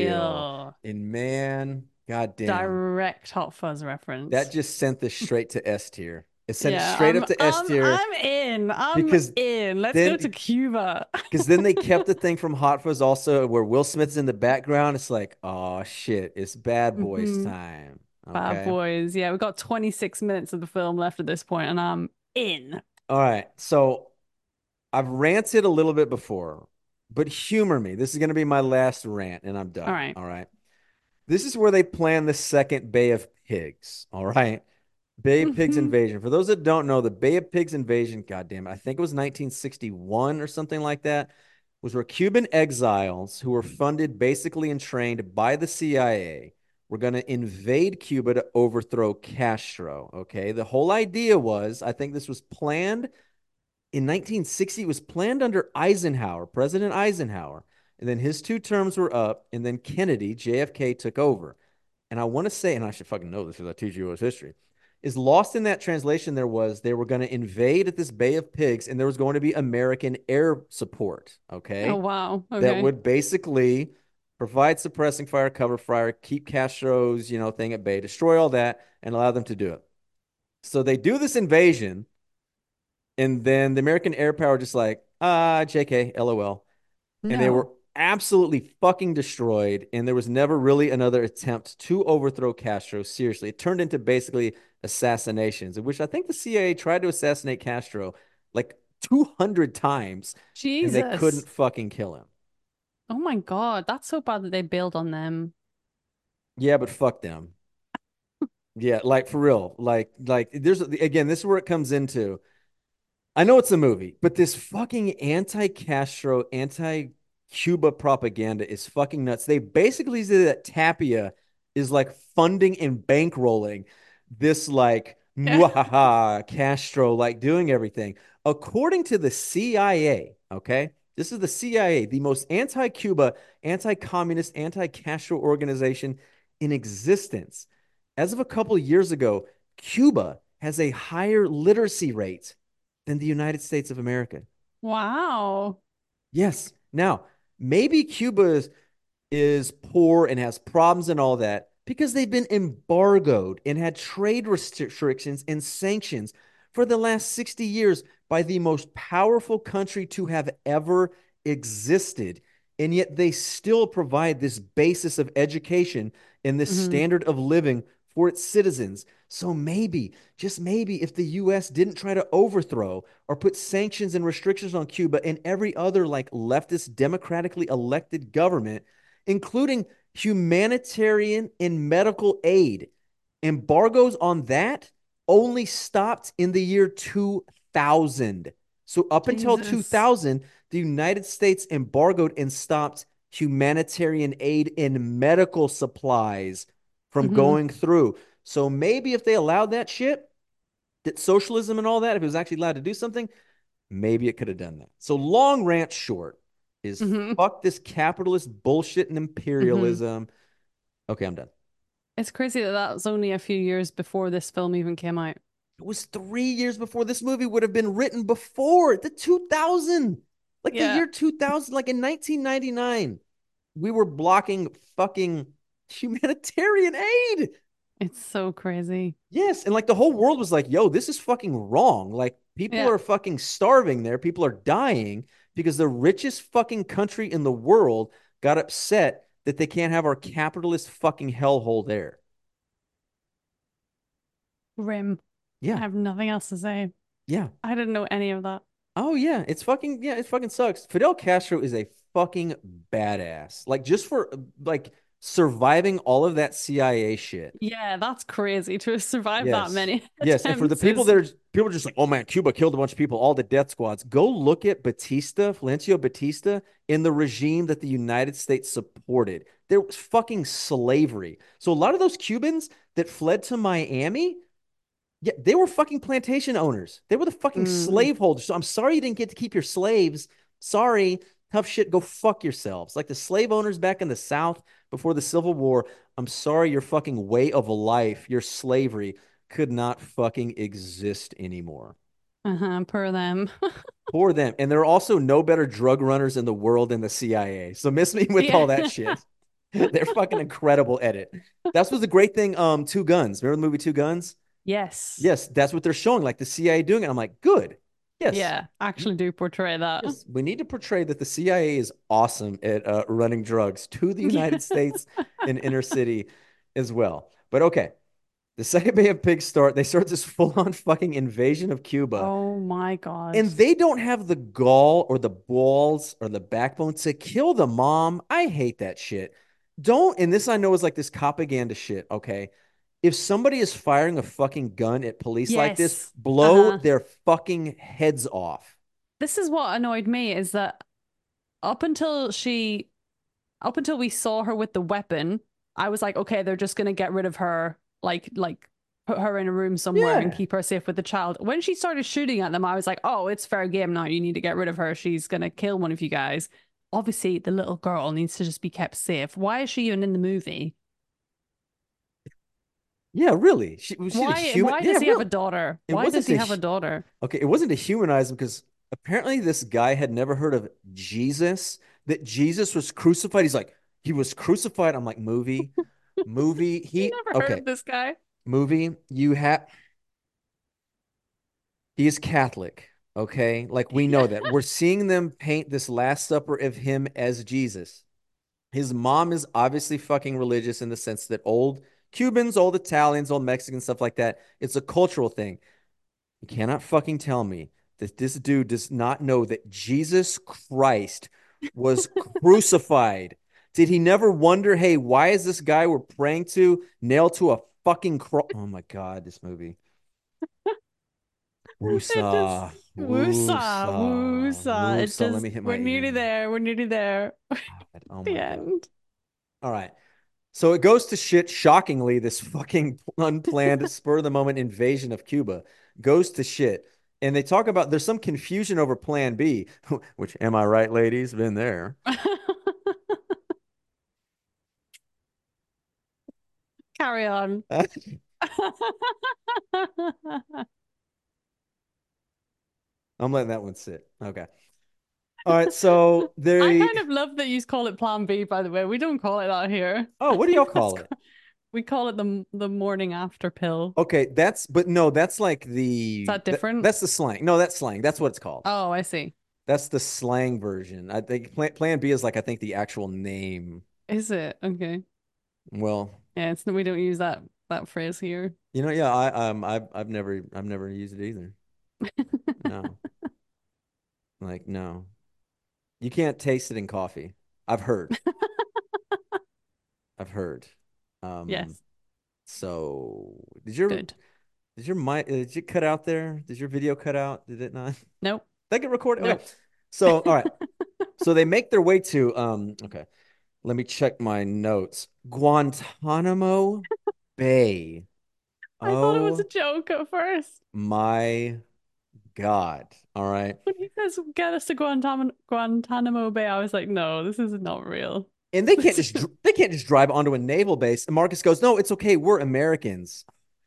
real. And man, goddamn, Direct Hot Fuzz reference. that just sent this straight to S tier. It sent it Yeah, straight I'm, up to S I'm, tier I'm in. I'm because in. Let's then- go to Cuba. because then they kept the thing from Hot Fuzz also where Will Smith's in the background. It's like, oh shit, it's Bad Boys Mhm. time. Bad Okay. Boys. Yeah, we've got twenty-six minutes of the film left at this point, and I'm in. All right. So I've ranted a little bit before, but humor me. This is going to be my last rant, and I'm done. All right. All right. This is where they plan the second Bay of Pigs. All right. Bay of Pigs Mhm. invasion. For those that don't know, the Bay of Pigs invasion, goddamn it, I think it was nineteen sixty-one or something like that, was where Cuban exiles who were funded basically and trained by the C I A were going to invade Cuba to overthrow Castro. Okay. The whole idea was, I think this was planned in nineteen sixty. It was planned under Eisenhower, President Eisenhower. And then his two terms were up, and then Kennedy, J F K, took over. And I want to say, and I should fucking know this because I teach you U S history, is lost in that translation there was they were going to invade at this Bay of Pigs, and there was going to be American air support. Okay. Oh wow. Okay. That would basically provide suppressing fire, cover fire, keep Castro's, you know, thing at bay, destroy all that, and allow them to do it. So they do this invasion, and then the American air power just like, ah, J K, LOL. And they No. were absolutely fucking destroyed, and there was never really another attempt to overthrow Castro. Seriously, it turned into basically assassinations, in which I think the C I A tried to assassinate Castro like two hundred times, Jesus. and they couldn't fucking kill him. Oh my God, that's so bad that they bailed on them. Yeah, but fuck them. Yeah, like for real. Like, like there's again, this is where it comes into. I know it's a movie, but this fucking anti-Castro, anti-Cuba propaganda is fucking nuts. They basically say that Tapia is like funding and bankrolling this like Yeah. mwahaha Castro, like doing everything. According to the C I A, okay, this is the C I A, the most anti-Cuba, anti-communist, anti-Castro organization in existence. As of a couple of years ago, Cuba has a higher literacy rate than the United States of America. Wow. Yes. Now, maybe Cuba is, is poor and has problems and all that because they've been embargoed and had trade restrictions and sanctions for the last sixty years by the most powerful country to have ever existed. And yet they still provide this basis of education and this Mhm. standard of living for its citizens. So maybe, just maybe, if the U S didn't try to overthrow or put sanctions and restrictions on Cuba and every other like leftist, democratically elected government, including humanitarian and medical aid, embargoes on that only stopped in the year two thousand. So up until Jesus. two thousand, the United States embargoed and stopped humanitarian aid and medical supplies from Mhm. going through. So maybe if they allowed that shit, that socialism and all that, if it was actually allowed to do something, maybe it could have done that. So long rant short is Mhm. fuck this capitalist bullshit and imperialism. Okay, I'm done. It's crazy that that was only a few years before this film even came out. It was three years before this movie would have been written before the two thousand, like the Yeah. year two thousand, like in nineteen ninety-nine. We were blocking fucking humanitarian aid. It's so crazy. Yes, and like the whole world was like, yo, this is fucking wrong. Like people Yeah. are fucking starving there. People are dying because the richest fucking country in the world got upset that they can't have our capitalist fucking hellhole there. Grim. I Yeah, have nothing else to say. yeah. I didn't know any of that. Oh yeah, it's fucking yeah, it fucking sucks. Fidel Castro is a fucking badass. Like just for like surviving all of that C I A shit. Yeah, that's crazy to survive that Yes. many Yes, and for the attempts people is- that are people are just like, oh man, Cuba killed a bunch of people, all the death squads. Go look at Batista, Florencio Batista, in the regime that the United States supported. There was fucking slavery. So a lot of those Cubans that fled to Miami, yeah, they were fucking plantation owners. They were the fucking Mm. slaveholders. So I'm sorry you didn't get to keep your slaves. Sorry, tough shit. Go fuck yourselves. Like the slave owners back in the South before the Civil War. I'm sorry your fucking way of life, your slavery could not fucking exist anymore. Uh-huh, per them. For them. And there are also no better drug runners in the world than the C I A. So miss me with Yeah. all that shit. They're fucking incredible at it. That was the great thing. Um, Two Guns. Remember the movie Two Guns? Yes. Yes, that's what they're showing, like the C I A doing it. I'm like, good. Yes. Yeah, actually do portray that. Yes. We need to portray that the C I A is awesome at uh, running drugs to the United States and inner city as well. But okay, the second Bay of Pigs start, they start this full-on fucking invasion of Cuba. Oh my God. And they don't have the gall or the balls or the backbone to kill the mom. I hate that shit. Don't, and this I know is like this propaganda shit, okay? If somebody is firing a fucking gun at police like this, Yes. blow Uh-huh. their fucking heads off. This is what annoyed me is that up until she, up until we saw her with the weapon, I was like, okay, they're just gonna get rid of her, like, like put her in a room somewhere and Yeah. keep her safe with the child. When she started shooting at them, I was like, oh, it's fair game now. You need to get rid of her. She's gonna kill one of you guys. Obviously, the little girl needs to just be kept safe. Why is she even in the movie? Yeah, really. She, was she a Why? human? Why Yeah, does he have a really. daughter? It Why wasn't does he to have a sh- daughter? Okay, it wasn't to humanize him because apparently this guy had never heard of Jesus, that Jesus was crucified. He's like, he was crucified. I'm like, movie, movie. He, Never heard okay, of this guy. movie. You have, he is Catholic. Okay, like we know that. We're seeing them paint this Last Supper of him as Jesus. His mom is obviously fucking religious in the sense that old Cubans, old Italians, old Mexicans, stuff like that. It's a cultural thing. You cannot fucking tell me that this dude does not know that Jesus Christ was crucified. Did he never wonder, hey, why is this guy we're praying to nailed to a fucking cross? Oh my God, this movie. Woosah. Woosah, woosah. It Woosah. Let just, me hit we're my nearly ear. there. We're nearly there. God, oh The my God. end. All right. So it goes to shit, shockingly, this fucking unplanned, spur of the moment invasion of Cuba goes to shit. And they talk about there's some confusion over Plan B, which, am I right, ladies? Been there. Carry on. I'm letting that one sit. Okay. All right. So I they. kind of love that you call it Plan B, by the way. We don't call it that here. Oh, what do y'all call it? We call it the the morning after pill. Okay, that's but no, that's like the. Is that different? That, that's the slang. No, that's slang. That's what it's called. Oh, I see. That's the slang version. I think Plan, Plan B is like I think the actual name. Is it? Okay. Well, yeah, it's we don't use that that phrase here. You know, yeah, I um I've I've never I've never used it either. No. Like, no. You can't taste it in coffee. I've heard. I've heard. Um yes. So did your Good. did your mic did you cut out there? Did your video cut out? Did it not? Nope. Did I get recorded? Nope. Okay. So all right. So they make their way to um okay. Let me check my notes. Guantanamo Bay. I oh, thought it was a joke at first. My God. All right. When he says get us to Guantanamo Guantanamo Bay, I was like, no, this is not real. And they can't just they can't just drive onto a naval base. And Marcus goes, no, it's okay. We're Americans.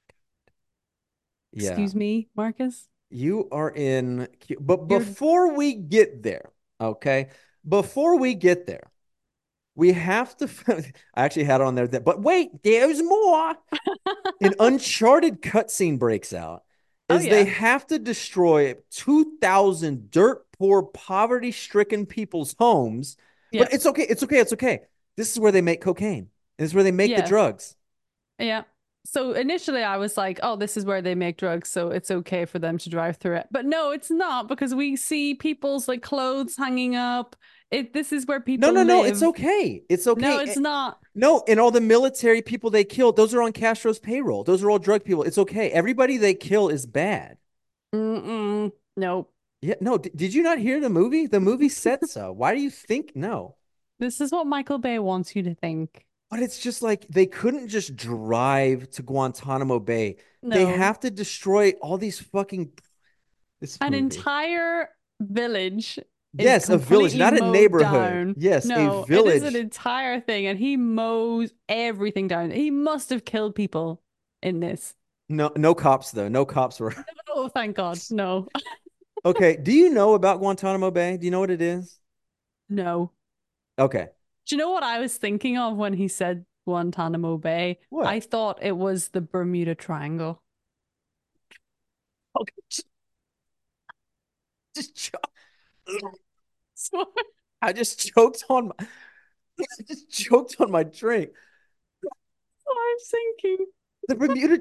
Yeah. Excuse me, Marcus? You are in but before You're... we get there, okay? Before we get there, we have to. I actually had it on there. That, but wait, there's more. An Uncharted cutscene breaks out as oh, yeah. they have to destroy two thousand dirt poor, poverty stricken people's homes. Yep. But it's okay. It's okay. It's okay. This is where they make cocaine. This is where they make yeah. the drugs. Yeah. So initially I was like, oh, this is where they make drugs, so it's okay for them to drive through it. But no, it's not, because we see people's like clothes hanging up. It this is where people No, no, live. no, it's okay. It's okay. No, it's it, not. No, and all the military people they killed, those are on Castro's payroll. Those are all drug people. It's okay. Everybody they kill is bad. Mm-mm. Nope. Yeah, no, d- did you not hear the movie? The movie said so. Why do you think no? This is what Michael Bay wants you to think. But it's just like they couldn't just drive to Guantanamo Bay. No. They have to destroy all these fucking. This An entire village. Yes, a village, not a neighborhood. Down. Yes, no, a village. It is an entire thing, and he mows everything down. He must have killed people in this. No, no cops though. No cops were. Oh, thank God, no. Okay, do you know about Guantanamo Bay? Do you know what it is? No. Okay. Do you know what I was thinking of when he said Guantanamo Bay? What? I thought it was the Bermuda Triangle. Okay. Just cho- I just choked on my I just choked on my drink. What I was thinking. The Bermuda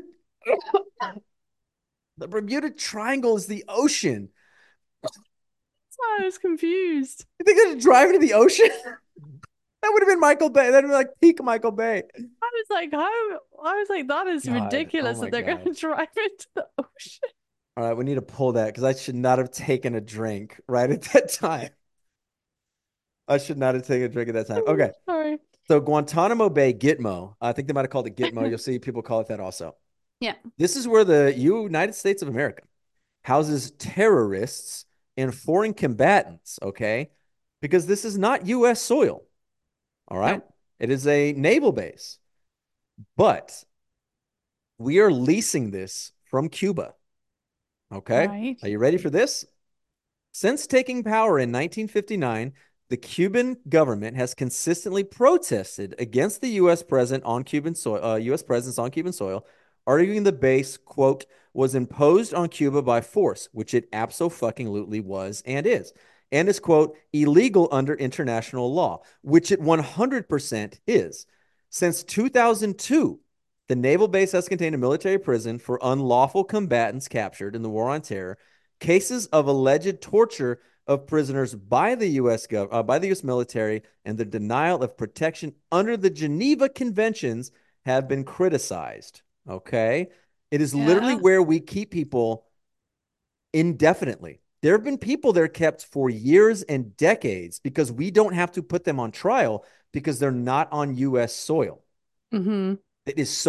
The Bermuda Triangle is the ocean. That's why I was confused. You think they're driving to the ocean? That would have been Michael Bay. That would be like peak Michael Bay. I was like, how? I was like, that is God. ridiculous oh that they're going to drive into the ocean. All right, we need to pull that because I should not have taken a drink right at that time. I should not have taken a drink at that time. Okay. Sorry. So Guantanamo Bay, Gitmo. I think they might have called it Gitmo. You'll see people call it that also. Yeah. This is where the United States of America houses terrorists and foreign combatants, okay? Because this is not U S soil. All right. No. It is a naval base. But we are leasing this from Cuba. Okay. Right. Are you ready for this? Since taking power in nineteen fifty-nine, the Cuban government has consistently protested against the U S presence on Cuban soil, uh, U S presence on Cuban soil, arguing the base, quote, was imposed on Cuba by force, which it abso-fucking-lutely was and is. And is, quote, illegal under international law, which it one hundred percent is. Since two thousand two, the naval base has contained a military prison for unlawful combatants captured in the War on Terror. Cases of alleged torture of prisoners by the U S gov- uh, by the U S military and the denial of protection under the Geneva Conventions have been criticized. Okay? It is yeah. literally where we keep people indefinitely. There have been people that are kept for years and decades because we don't have to put them on trial because they're not on U S soil. Mm-hmm. It is so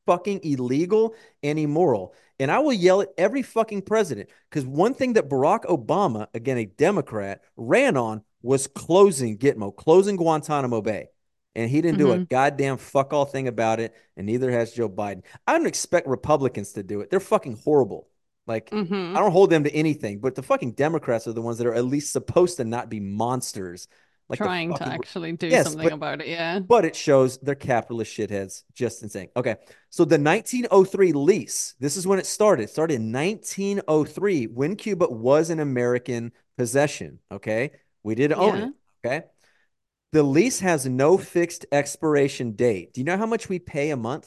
fucking illegal and immoral. And I will yell at every fucking president because one thing that Barack Obama, again, a Democrat, ran on was closing Gitmo, closing Guantanamo Bay. And he didn't do a Mm-hmm. goddamn fuck all thing about it. And neither has Joe Biden. I don't expect Republicans to do it. They're fucking horrible. Like, Mm-hmm. I don't hold them to anything, but the fucking Democrats are the ones that are at least supposed to not be monsters. Like the Trying to fucking actually do yes, something but about it, yeah. but it shows they're capitalist shitheads. Just insane. Okay. So the nineteen oh three lease, this is when it started. It started in nineteen oh three when Cuba was an American possession. Okay. We did own Yeah. it. Okay. The lease has no fixed expiration date. Do you know how much we pay a month?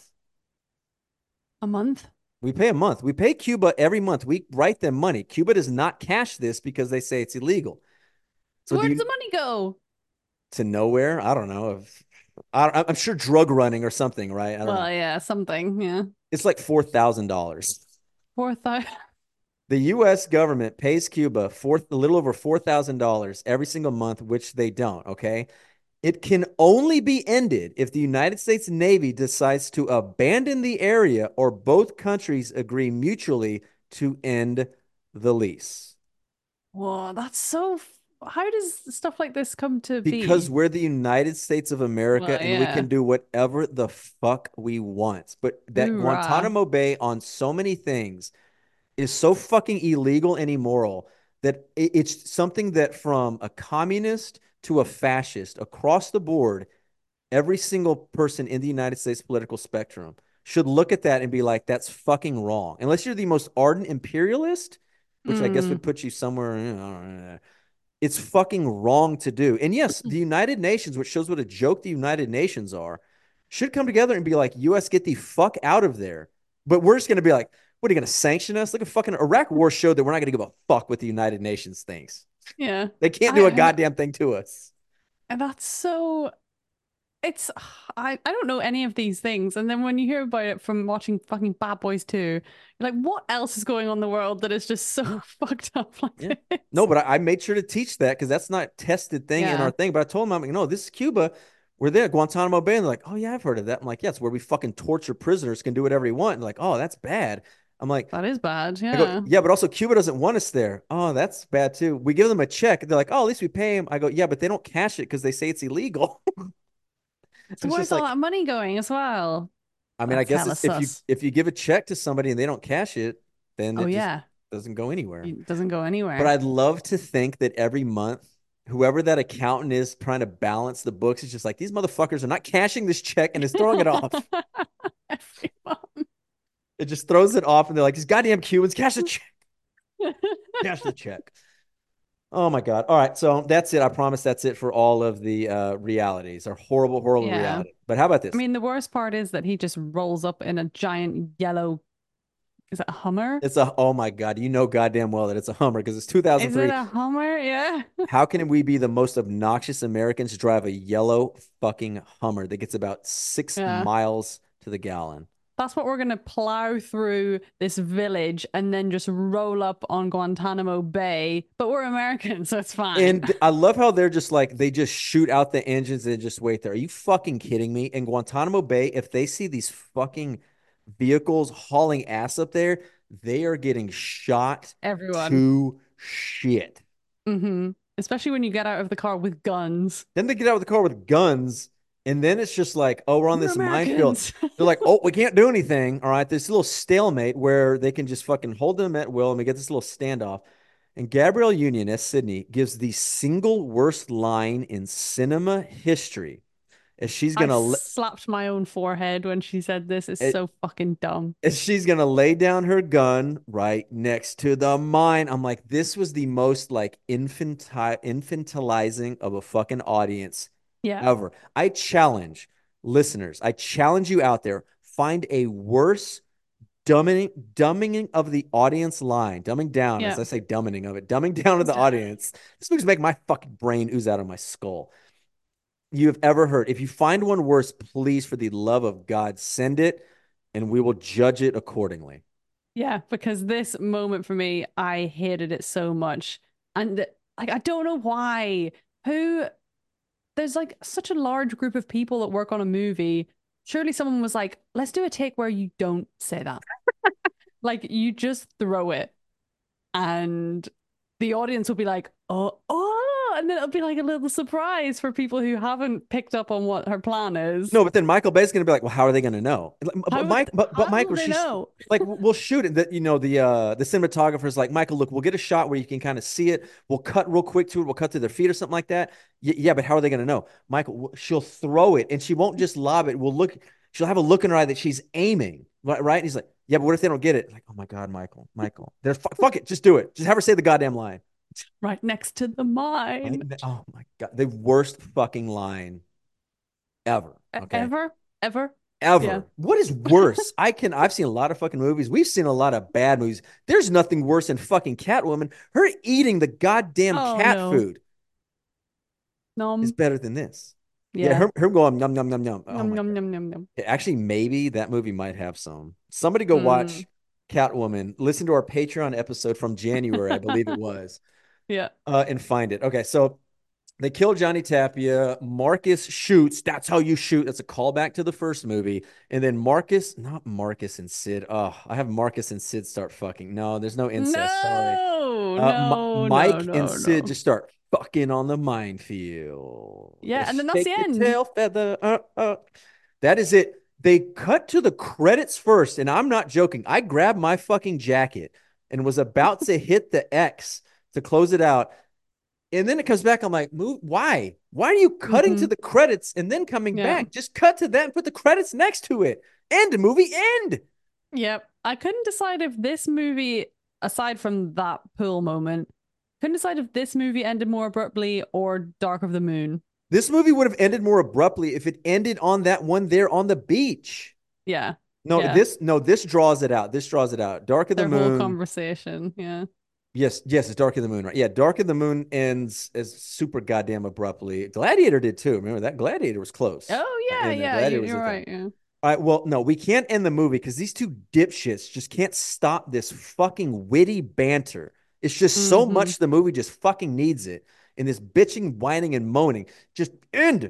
A month? We pay a month. We pay Cuba every month. We write them money. Cuba does not cash this because they say it's illegal. So So where do does you, the money go? to nowhere? I don't know. If, I, I'm sure drug running or something, right? I don't Well, know. yeah, something, yeah. It's like four thousand dollars. Four thousand. The U S government pays Cuba four, a little over four thousand dollars every single month, which they don't, okay? It can only be ended if the United States Navy decides to abandon the area or both countries agree mutually to end the lease. Whoa, that's so. F- How does stuff like this come to Because be? we're the United States of America Well, and we yeah. can do whatever the fuck we want. But that Hoorah. Guantanamo Bay on so many things is so fucking illegal and immoral that it- it's something that from a communist to a fascist across the board, every single person in the United States political spectrum should look at that and be like, that's fucking wrong. Unless you're the most ardent imperialist, which I guess Mm, would put you somewhere, you know, it's fucking wrong to do. And yes, the United Nations, which shows what a joke the United Nations are, should come together and be like, U S, get the fuck out of there. But we're just going to be like, what are you going to sanction us? Look at fucking Iraq war showed that we're not going to give a fuck what the United Nations thinks. yeah. They can't do I, a goddamn thing to us. and that's so. It's I, I don't know any of these things, and then when you hear about it from watching fucking Bad Boys two, you're like, what else is going on in the world that is just so fucked up like Yeah. this? No, but I, I made sure to teach that because that's not tested thing in Yeah. our thing. But I told them, I'm like, no, this is Cuba. We're there, Guantanamo Bay. And they're like, oh, yeah, I've heard of that. I'm like, yeah, it's where we fucking torture prisoners, can do whatever we want. And like, oh, that's bad. I'm like, That is bad. I go, Yeah. yeah, but also Cuba doesn't want us there. Oh, that's bad too. We give them a check. They're like, oh, at least we pay them. I go, yeah, but they don't cash it because they say it's illegal. So It's where's just all like, that money going as well? I mean, I That's guess hella it's, if you sus. if you give a check to somebody and they don't cash it, then Oh it just yeah, doesn't go anywhere. it doesn't go anywhere. But I'd love to think that every month, whoever that accountant is trying to balance the books is just like, these motherfuckers are not cashing this check and is throwing it off. Everyone. It just throws it off and they're like, these goddamn Cubans, cash the check. Cash the check. Oh my God. All right. So that's it. I promise that's it for all of the uh, realities, or horrible, horrible Yeah. reality. But how about this? I mean, the worst part is that he just rolls up in a giant yellow. Is it a Hummer? It's a, oh my God. You know goddamn well that it's a Hummer because it's Is two thousand three. it a Hummer? Yeah. How can we be the most obnoxious Americans to drive a yellow fucking Hummer that gets about six Yeah. miles to the gallon? That's what we're gonna plow through this village and then just roll up on Guantanamo Bay. But we're Americans, so it's fine. And I love how they're just like, they just shoot out the engines and just wait there. Are you fucking kidding me? In Guantanamo Bay, if they see these fucking vehicles hauling ass up there, they are getting shot Everyone. to shit. Mm-hmm. Especially when you get out of the car with guns. Then they get out of the car with guns, and then it's just like, oh, we're on We're this minefield. Americans. They're like, oh, we can't do anything. All right, this little stalemate where they can just fucking hold them at will, and we get this little standoff. And Gabrielle Union, as Sydney, gives the single worst line in cinema history. As she's I gonna, la- slapped my own forehead when she said this. It's It- so fucking dumb. as she's gonna lay down her gun right next to the mine. I'm like, this was the most like infantile, infantilizing of a fucking audience Yeah. ever. I challenge listeners. I challenge you out there. Find a worse dumbing, dumbing of the audience line, dumbing down, as Yeah. I say, dumbing of it, dumbing down of the audience. This movie's making my fucking brain ooze out of my skull. You have ever heard. If you find one worse, please, for the love of God, send it, and we will judge it accordingly. Yeah, because this moment for me, I hated it so much. And like I don't know why. Who there's like such a large group of people that work on a movie surely someone was like, let's do a take where you don't say that. Like you just throw it and the audience will be like, oh, oh, and then it'll be like a little surprise for people who haven't picked up on what her plan is. No, but then Michael Bay's gonna be like, well, how are they gonna know? How But would- Mike, but, but how Michael, will they she's know? like, we'll shoot it. That you know, the uh the cinematographer's like, Michael, look, we'll get a shot where you can kind of see it. We'll cut real quick to it. We'll cut to their feet or something like that. Y- yeah, but how are they gonna know? Michael, w- she'll throw it and she won't just lob it. We'll look. She'll have a look in her eye that she's aiming. Right? Right? And he's like, yeah, but what if they don't get it? Like, oh my God, Michael, Michael, they're fuck, fuck it, just do it. Just have her say the goddamn line. Right next to the mine. Right? Oh my God, the worst fucking line ever. Okay. Ever? Ever? Ever. Yeah. What is worse? I can I've seen a lot of fucking movies. We've seen a lot of bad movies. There's nothing worse than fucking Catwoman. Her eating the goddamn Oh, cat no. food Nom. is better than this. Yeah, Yeah. her, her going num num num num. Oh Nom, my nom, God. nom, nom, nom. Actually, maybe that movie might have some. Somebody go watch Mm. Catwoman. Listen to our Patreon episode from January, I believe it was, Yeah. uh, and find it. Okay, so they kill Johnny Tapia. Marcus shoots. That's how you shoot. That's a callback to the first movie. And then Marcus, not Marcus and Sid. Oh, I have Marcus and Sid start fucking. No, there's no incest. Sorry. No, Uh, Mi- no, Mike no, and no, Sid no. just start fucking on the minefield. Yeah, They and then that's the shake your end. tail feather. Uh, uh. That is it. They cut to the credits first, and I'm not joking. I grabbed my fucking jacket and was about to hit the X to close it out. And then it comes back. I'm like, move. Why? Why are you cutting to Mhm. the credits and then coming Yeah. back? Just cut to that and put the credits next to it. End movie. End. Yep. I couldn't decide if this movie, aside from that pool moment, couldn't decide if this movie ended more abruptly or Dark of the Moon. This movie would have ended more abruptly if it ended on that one there on the beach. Yeah. No, Yeah. this no, this draws it out. This draws it out. Dark of the Their whole Moon. conversation. Yeah. Yes, yes, it's Dark of the Moon, right? Yeah, Dark of the Moon ends as super goddamn abruptly. Gladiator did too. Remember that Gladiator was close. Oh, yeah. And the Yeah. Gladiator You, was you're the thing. right. Yeah. All right, well, no, we can't end the movie because these two dipshits just can't stop this fucking witty banter. It's just so Mhm. much the movie just fucking needs it. And this bitching, whining, and moaning. Just end.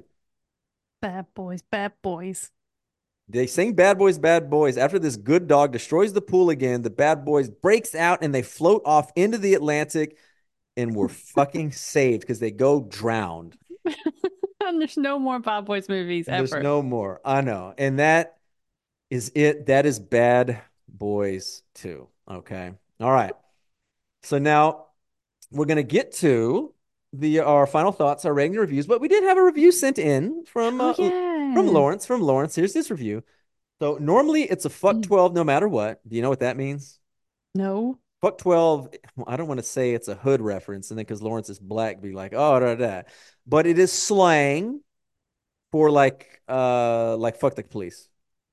Bad boys. Bad boys. They sing Bad Boys, Bad Boys. After this good dog destroys the pool again, the bad boys breaks out and they float off into the Atlantic and we're fucking saved because they go drowned. And there's no more Bad Boys movies And ever. there's no more. I know. And that is it. That is Bad Boys two. Okay. All right. So now we're going to get to the our final thoughts, our rating and reviews, but we did have a review sent in from Oh, uh, yeah. from Lawrence. From Lawrence. Here's this review. So normally it's a fuck Mm. twelve no matter what. Do you know what that means? No. Fuck twelve. Well, I don't want to say it's a hood reference, and then because Lawrence is black, be like, oh, da, da. But it is slang for like, uh, like fuck the police.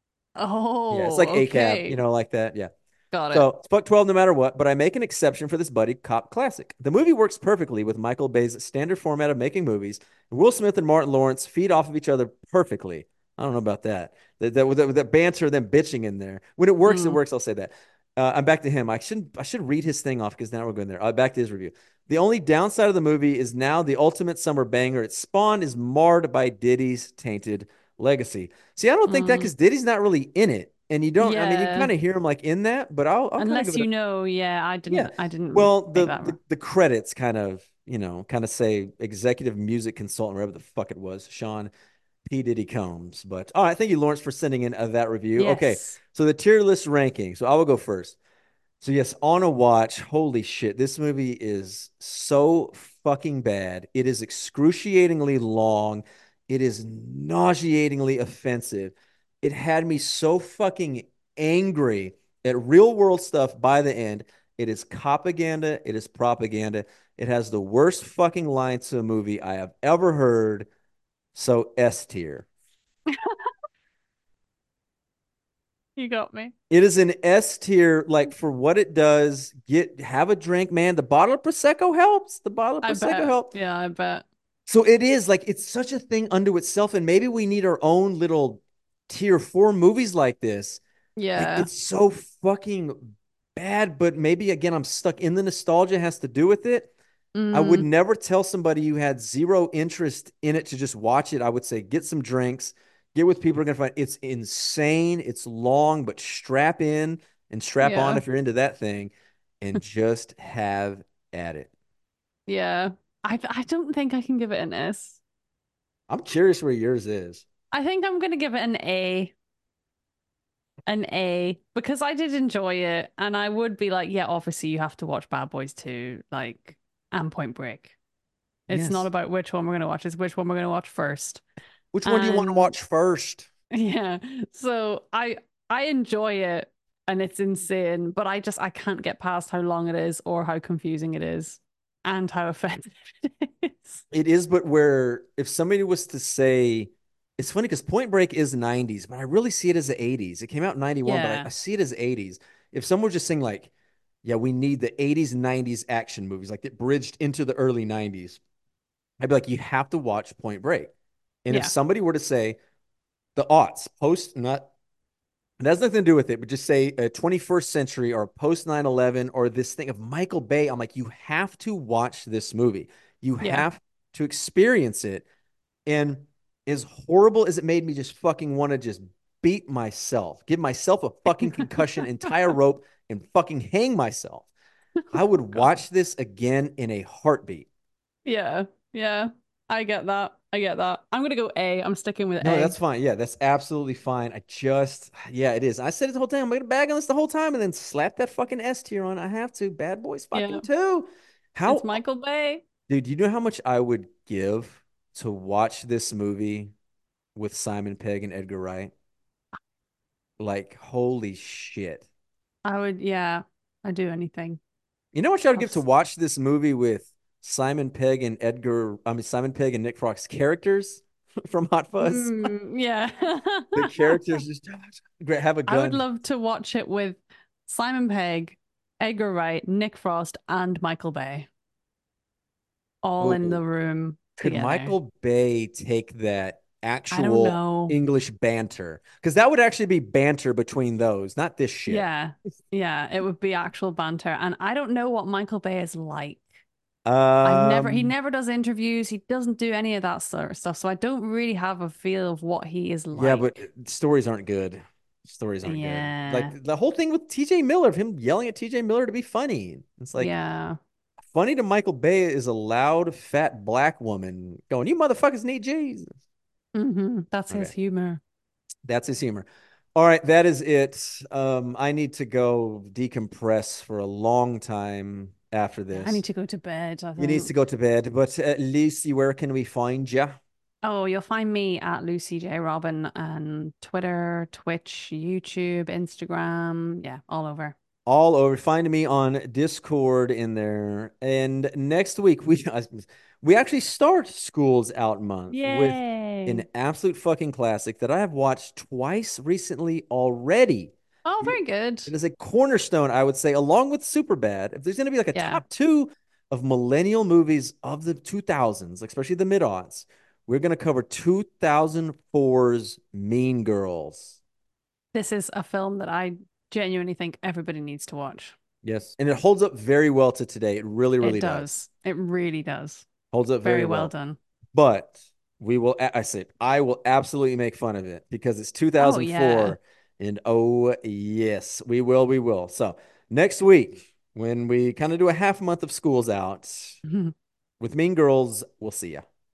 Oh, Yeah, it's like A C A B, okay. you know, like that. Yeah. Got it. So it's fuck twelve no matter what, but I make an exception for this buddy cop classic. The movie works perfectly with Michael Bay's standard format of making movies. Will Smith and Martin Lawrence feed off of each other perfectly. I don't know about that. That that, that, that banter, them bitching in there. When it works, it Mm. works. I'll say that. Uh, I'm back to him. I shouldn't. I should read his thing off because now we're going there. Uh, back to his review. The only downside of the movie is now the ultimate summer banger. Its spawn is marred by Diddy's tainted legacy. See, I don't think that Mm. because Diddy's not really in it, and you don't. I mean, you Yeah. kind of hear him like in that, but I'll, I'll kinda Unless give it you a- know, yeah, I didn't. Yeah. I didn't. Well, make the, that the the credits kind of, you know, kind of say executive music consultant, whatever the fuck it was, Sean P. Diddy Combs. But all right, thank you, Lawrence, for sending in uh, that review. Okay, Yes. so the tier list ranking. So I will go first. So yes, on a watch, holy shit, this movie is so fucking bad. It is excruciatingly long. It is nauseatingly offensive. It had me so fucking angry at real world stuff by the end. It is propaganda. It is propaganda. It has the worst fucking line to a movie I have ever heard. So S tier. You got me. It is an S tier, like for what it does. Get have a drink, man. The bottle of prosecco helps. The bottle of I prosecco bet. helps. Yeah, I bet. So it is like it's such a thing unto itself, and maybe we need our own little tier four movies like this. Like, Yeah. it's so fucking bad, but maybe again I'm stuck in the nostalgia has to do with it. I would Mm. never tell somebody who had zero interest in it to just watch it. I would say get some drinks, Get with people who are gonna find it's insane. It's long, but strap in and strap on Yeah. if you're into that thing, and just have at it. Yeah. I I don't think I can give it an S. I'm curious where yours is. I think I'm gonna give it an A. An A because I did enjoy it, and I would be like, yeah, obviously you have to watch Bad Boys two, like, and Point Break. It's Yes. not about which one we're gonna watch, it's which one we're gonna watch first. Which one do you want to And watch first? yeah, so I I enjoy it and it's insane, but I just I can't get past how long it is or how confusing it is and how offensive it is. It is, but where if somebody was to say, it's funny because Point Break is nineties, but I really see it as the eighties. It came out in ninety-one, but I, Yeah. I see it as eighties. If someone was just saying like, yeah, we need the eighties and nineties action movies, like that bridged into the early nineties, I'd be like, you have to watch Point Break. And if Yeah. somebody were to say the aughts, post, not, it has nothing to do with it, but just say a twenty-first century or post nine eleven or this thing of Michael Bay, I'm like, you have to watch this movie. You Yeah. have to experience it. And as horrible as it made me just fucking want to just beat myself, give myself a fucking concussion and tie a rope and fucking hang myself, I would watch this again in a heartbeat. Yeah. Yeah. I get that. I get that. I'm gonna go A. I'm sticking with No, A. that's fine. Yeah, that's absolutely fine. I just, yeah, it is. I said it the whole time. I'm going to bag on this the whole time and then slap that fucking S tier on. I have to. Bad Boys fucking Yeah. two. How, It's Michael Bay. dude, you know how much I would give to watch this movie with Simon Pegg and Edgar Wright? Like, holy shit. I would, yeah, I'd do anything. You know what I would I've give to s- watch this movie with Simon Pegg and Edgar, I mean, Simon Pegg and Nick Frost characters from Hot Fuzz? Mm, yeah. The characters just have a I would gun. love to watch it with Simon Pegg, Edgar Wright, Nick Frost, and Michael Bay all in Ooh. the room Could together. Michael Bay take that I don't actual know. English banter? Because that would actually be banter between those, not this shit. Yeah, yeah, it would be actual banter, and I don't know what Michael Bay is like. Um, I've never, he never does interviews. He doesn't do any of that sort of stuff, so I don't really have a feel of what he is like. yeah, but stories aren't good. Stories aren't Yeah. good. Like the whole thing with T J Miller, of him yelling at T J Miller to be funny. It's like yeah, funny to Michael Bay is a loud, fat black woman going, "You motherfuckers need Jesus." hmm that's his Okay. humor. That's his humor. All right, that is it. Um, I need to go decompress for a long time after this. I need to go to bed. I You need to think. go to bed, but at Lucy, where can we find you? Oh, you'll find me at Lucy J Robin on Twitter, Twitch, YouTube, Instagram. Yeah, all over. All over. Find me on Discord in there. And next week we we actually start Schools Out month with Yay. an absolute fucking classic that I have watched twice recently already. Oh, very good. It is a cornerstone, I would say, along with Superbad. If there's going to be like a Yeah. top two of millennial movies of the two thousands, especially the mid-aughts, we're going to cover two thousand four's Mean Girls. This is a film that I genuinely think everybody needs to watch. Yes. And it holds up very well to today. It really, really It does. does. It really does. Holds up very, Very well well. done. But we will, I said, I will absolutely make fun of it because it's two thousand four. yeah. And oh, yes, we will. We will. So next week, when we kind of do a half month of Schools Out with Mean Girls, we'll see ya.